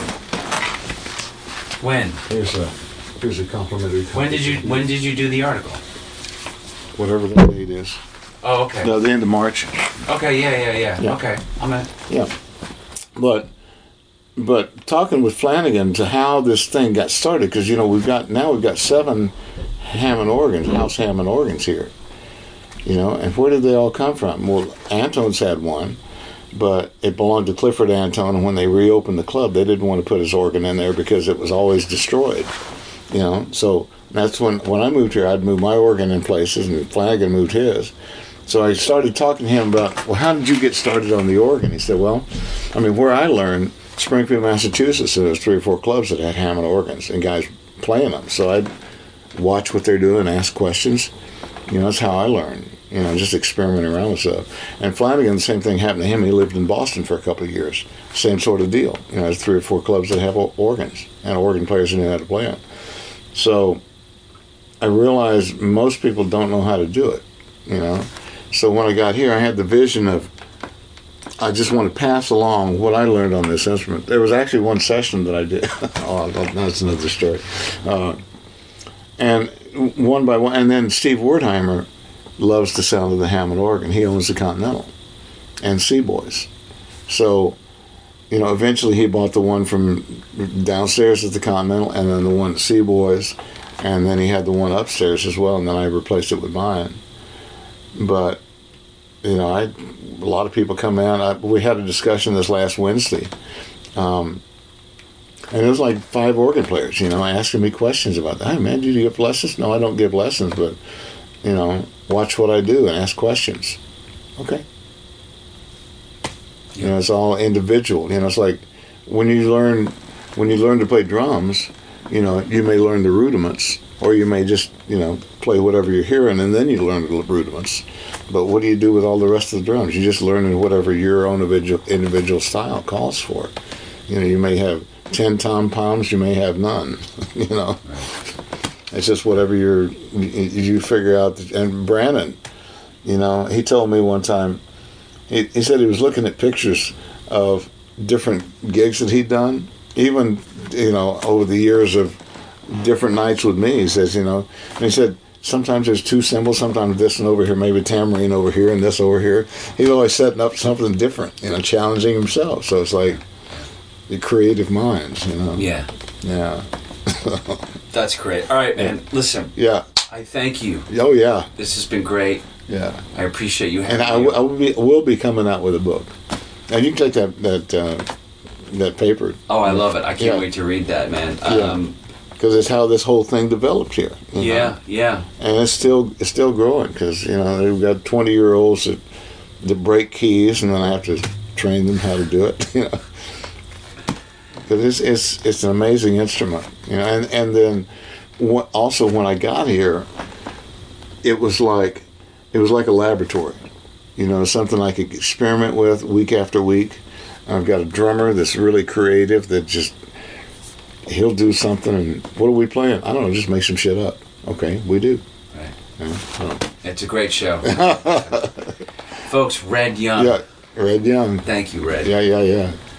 When? Here's a here's a complimentary. When did you When did you do the article? Whatever the date is. Oh, okay. No, the end of March. Okay, yeah, yeah, yeah. Yeah. Okay, I'm at. Yeah, but but talking with Flanagan to how this thing got started, because you know we've got now we've got seven Hammond organs, house Hammond organs here. You know, and where did they all come from? Well, Antone's had one, but it belonged to Clifford Antone, and when they reopened the club, they didn't want to put his organ in there because it was always destroyed. You know, so that's when, when I moved here, I'd move my organ in places, and Flanagan moved his. So I started talking to him about, well, how did you get started on the organ? He said, well, I mean, where I learned, Springfield, Massachusetts, there was three or four clubs that had Hammond organs and guys playing them. So I'd watch what they're doing, ask questions. You know, that's how I learned. You know, just experimenting around with stuff. And Flanagan, the same thing happened to him. He lived in Boston for a couple of years. Same sort of deal. You know, there's three or four clubs that have organs and organ players who know how to play them. So I realized most people don't know how to do it. You know, so when I got here, I had the vision of I just want to pass along what I learned on this instrument. There was actually one session that I did. Oh, that's another story. Uh, and one by one, and then Steve Wertheimer loves the sound of the Hammond organ. He owns the Continental and Seaboys. So, you know, eventually he bought the one from downstairs at the Continental, and then the one at Seaboys, and then he had the one upstairs as well, and then I replaced it with mine. But, you know, I a lot of people come in. I, we had a discussion this last Wednesday, um, and it was like five organ players, you know, asking me questions about that. Hey, man, do you give lessons? No, I don't give lessons, but, you know, watch what I do and ask questions. Okay. You know, it's all individual. You know, it's like when you learn when you learn to play drums, you know, you may learn the rudiments, or you may just, you know, play whatever you're hearing, and then you learn the rudiments. But what do you do with all the rest of the drums? You just learn whatever your own individual, individual style calls for. You know, you may have ten tom-poms, you may have none. You know, it's just whatever you're, you, you figure out. And Brandon, you know, he told me one time, he, he said he was looking at pictures of different gigs that he'd done, even, you know, over the years of different nights with me. He says, you know, and he said, sometimes there's two cymbals, sometimes this and over here, maybe tambourine over here and this over here. He's always setting up something different, you know, challenging himself. So it's like the creative minds, you know. Yeah. Yeah. That's great. All right, man. Listen. Yeah. I thank you. Oh, yeah. This has been great. Yeah. I appreciate you having and I, me. w- I will, be, will be coming out with a book. And you can take that that uh, that paper. Oh, I love it. I can't yeah. wait to read that, man. Yeah. Um, because it's how this whole thing developed here. you Yeah, know? yeah. And it's still it's still growing because you know they've got twenty year olds that that break keys, and then I have to train them how to do it. You know, because it's it's it's an amazing instrument. You know, and and then what, also when I got here, it was like it was like a laboratory. You know, something I could experiment with week after week. I've got a drummer that's really creative that just he'll do something and what are we playing? I don't know, just make some shit up. Okay, we do. Right. Yeah, so. It's a great show. Folks, Red Young. Yeah, Red Young. Thank you, Red. Yeah, yeah, yeah.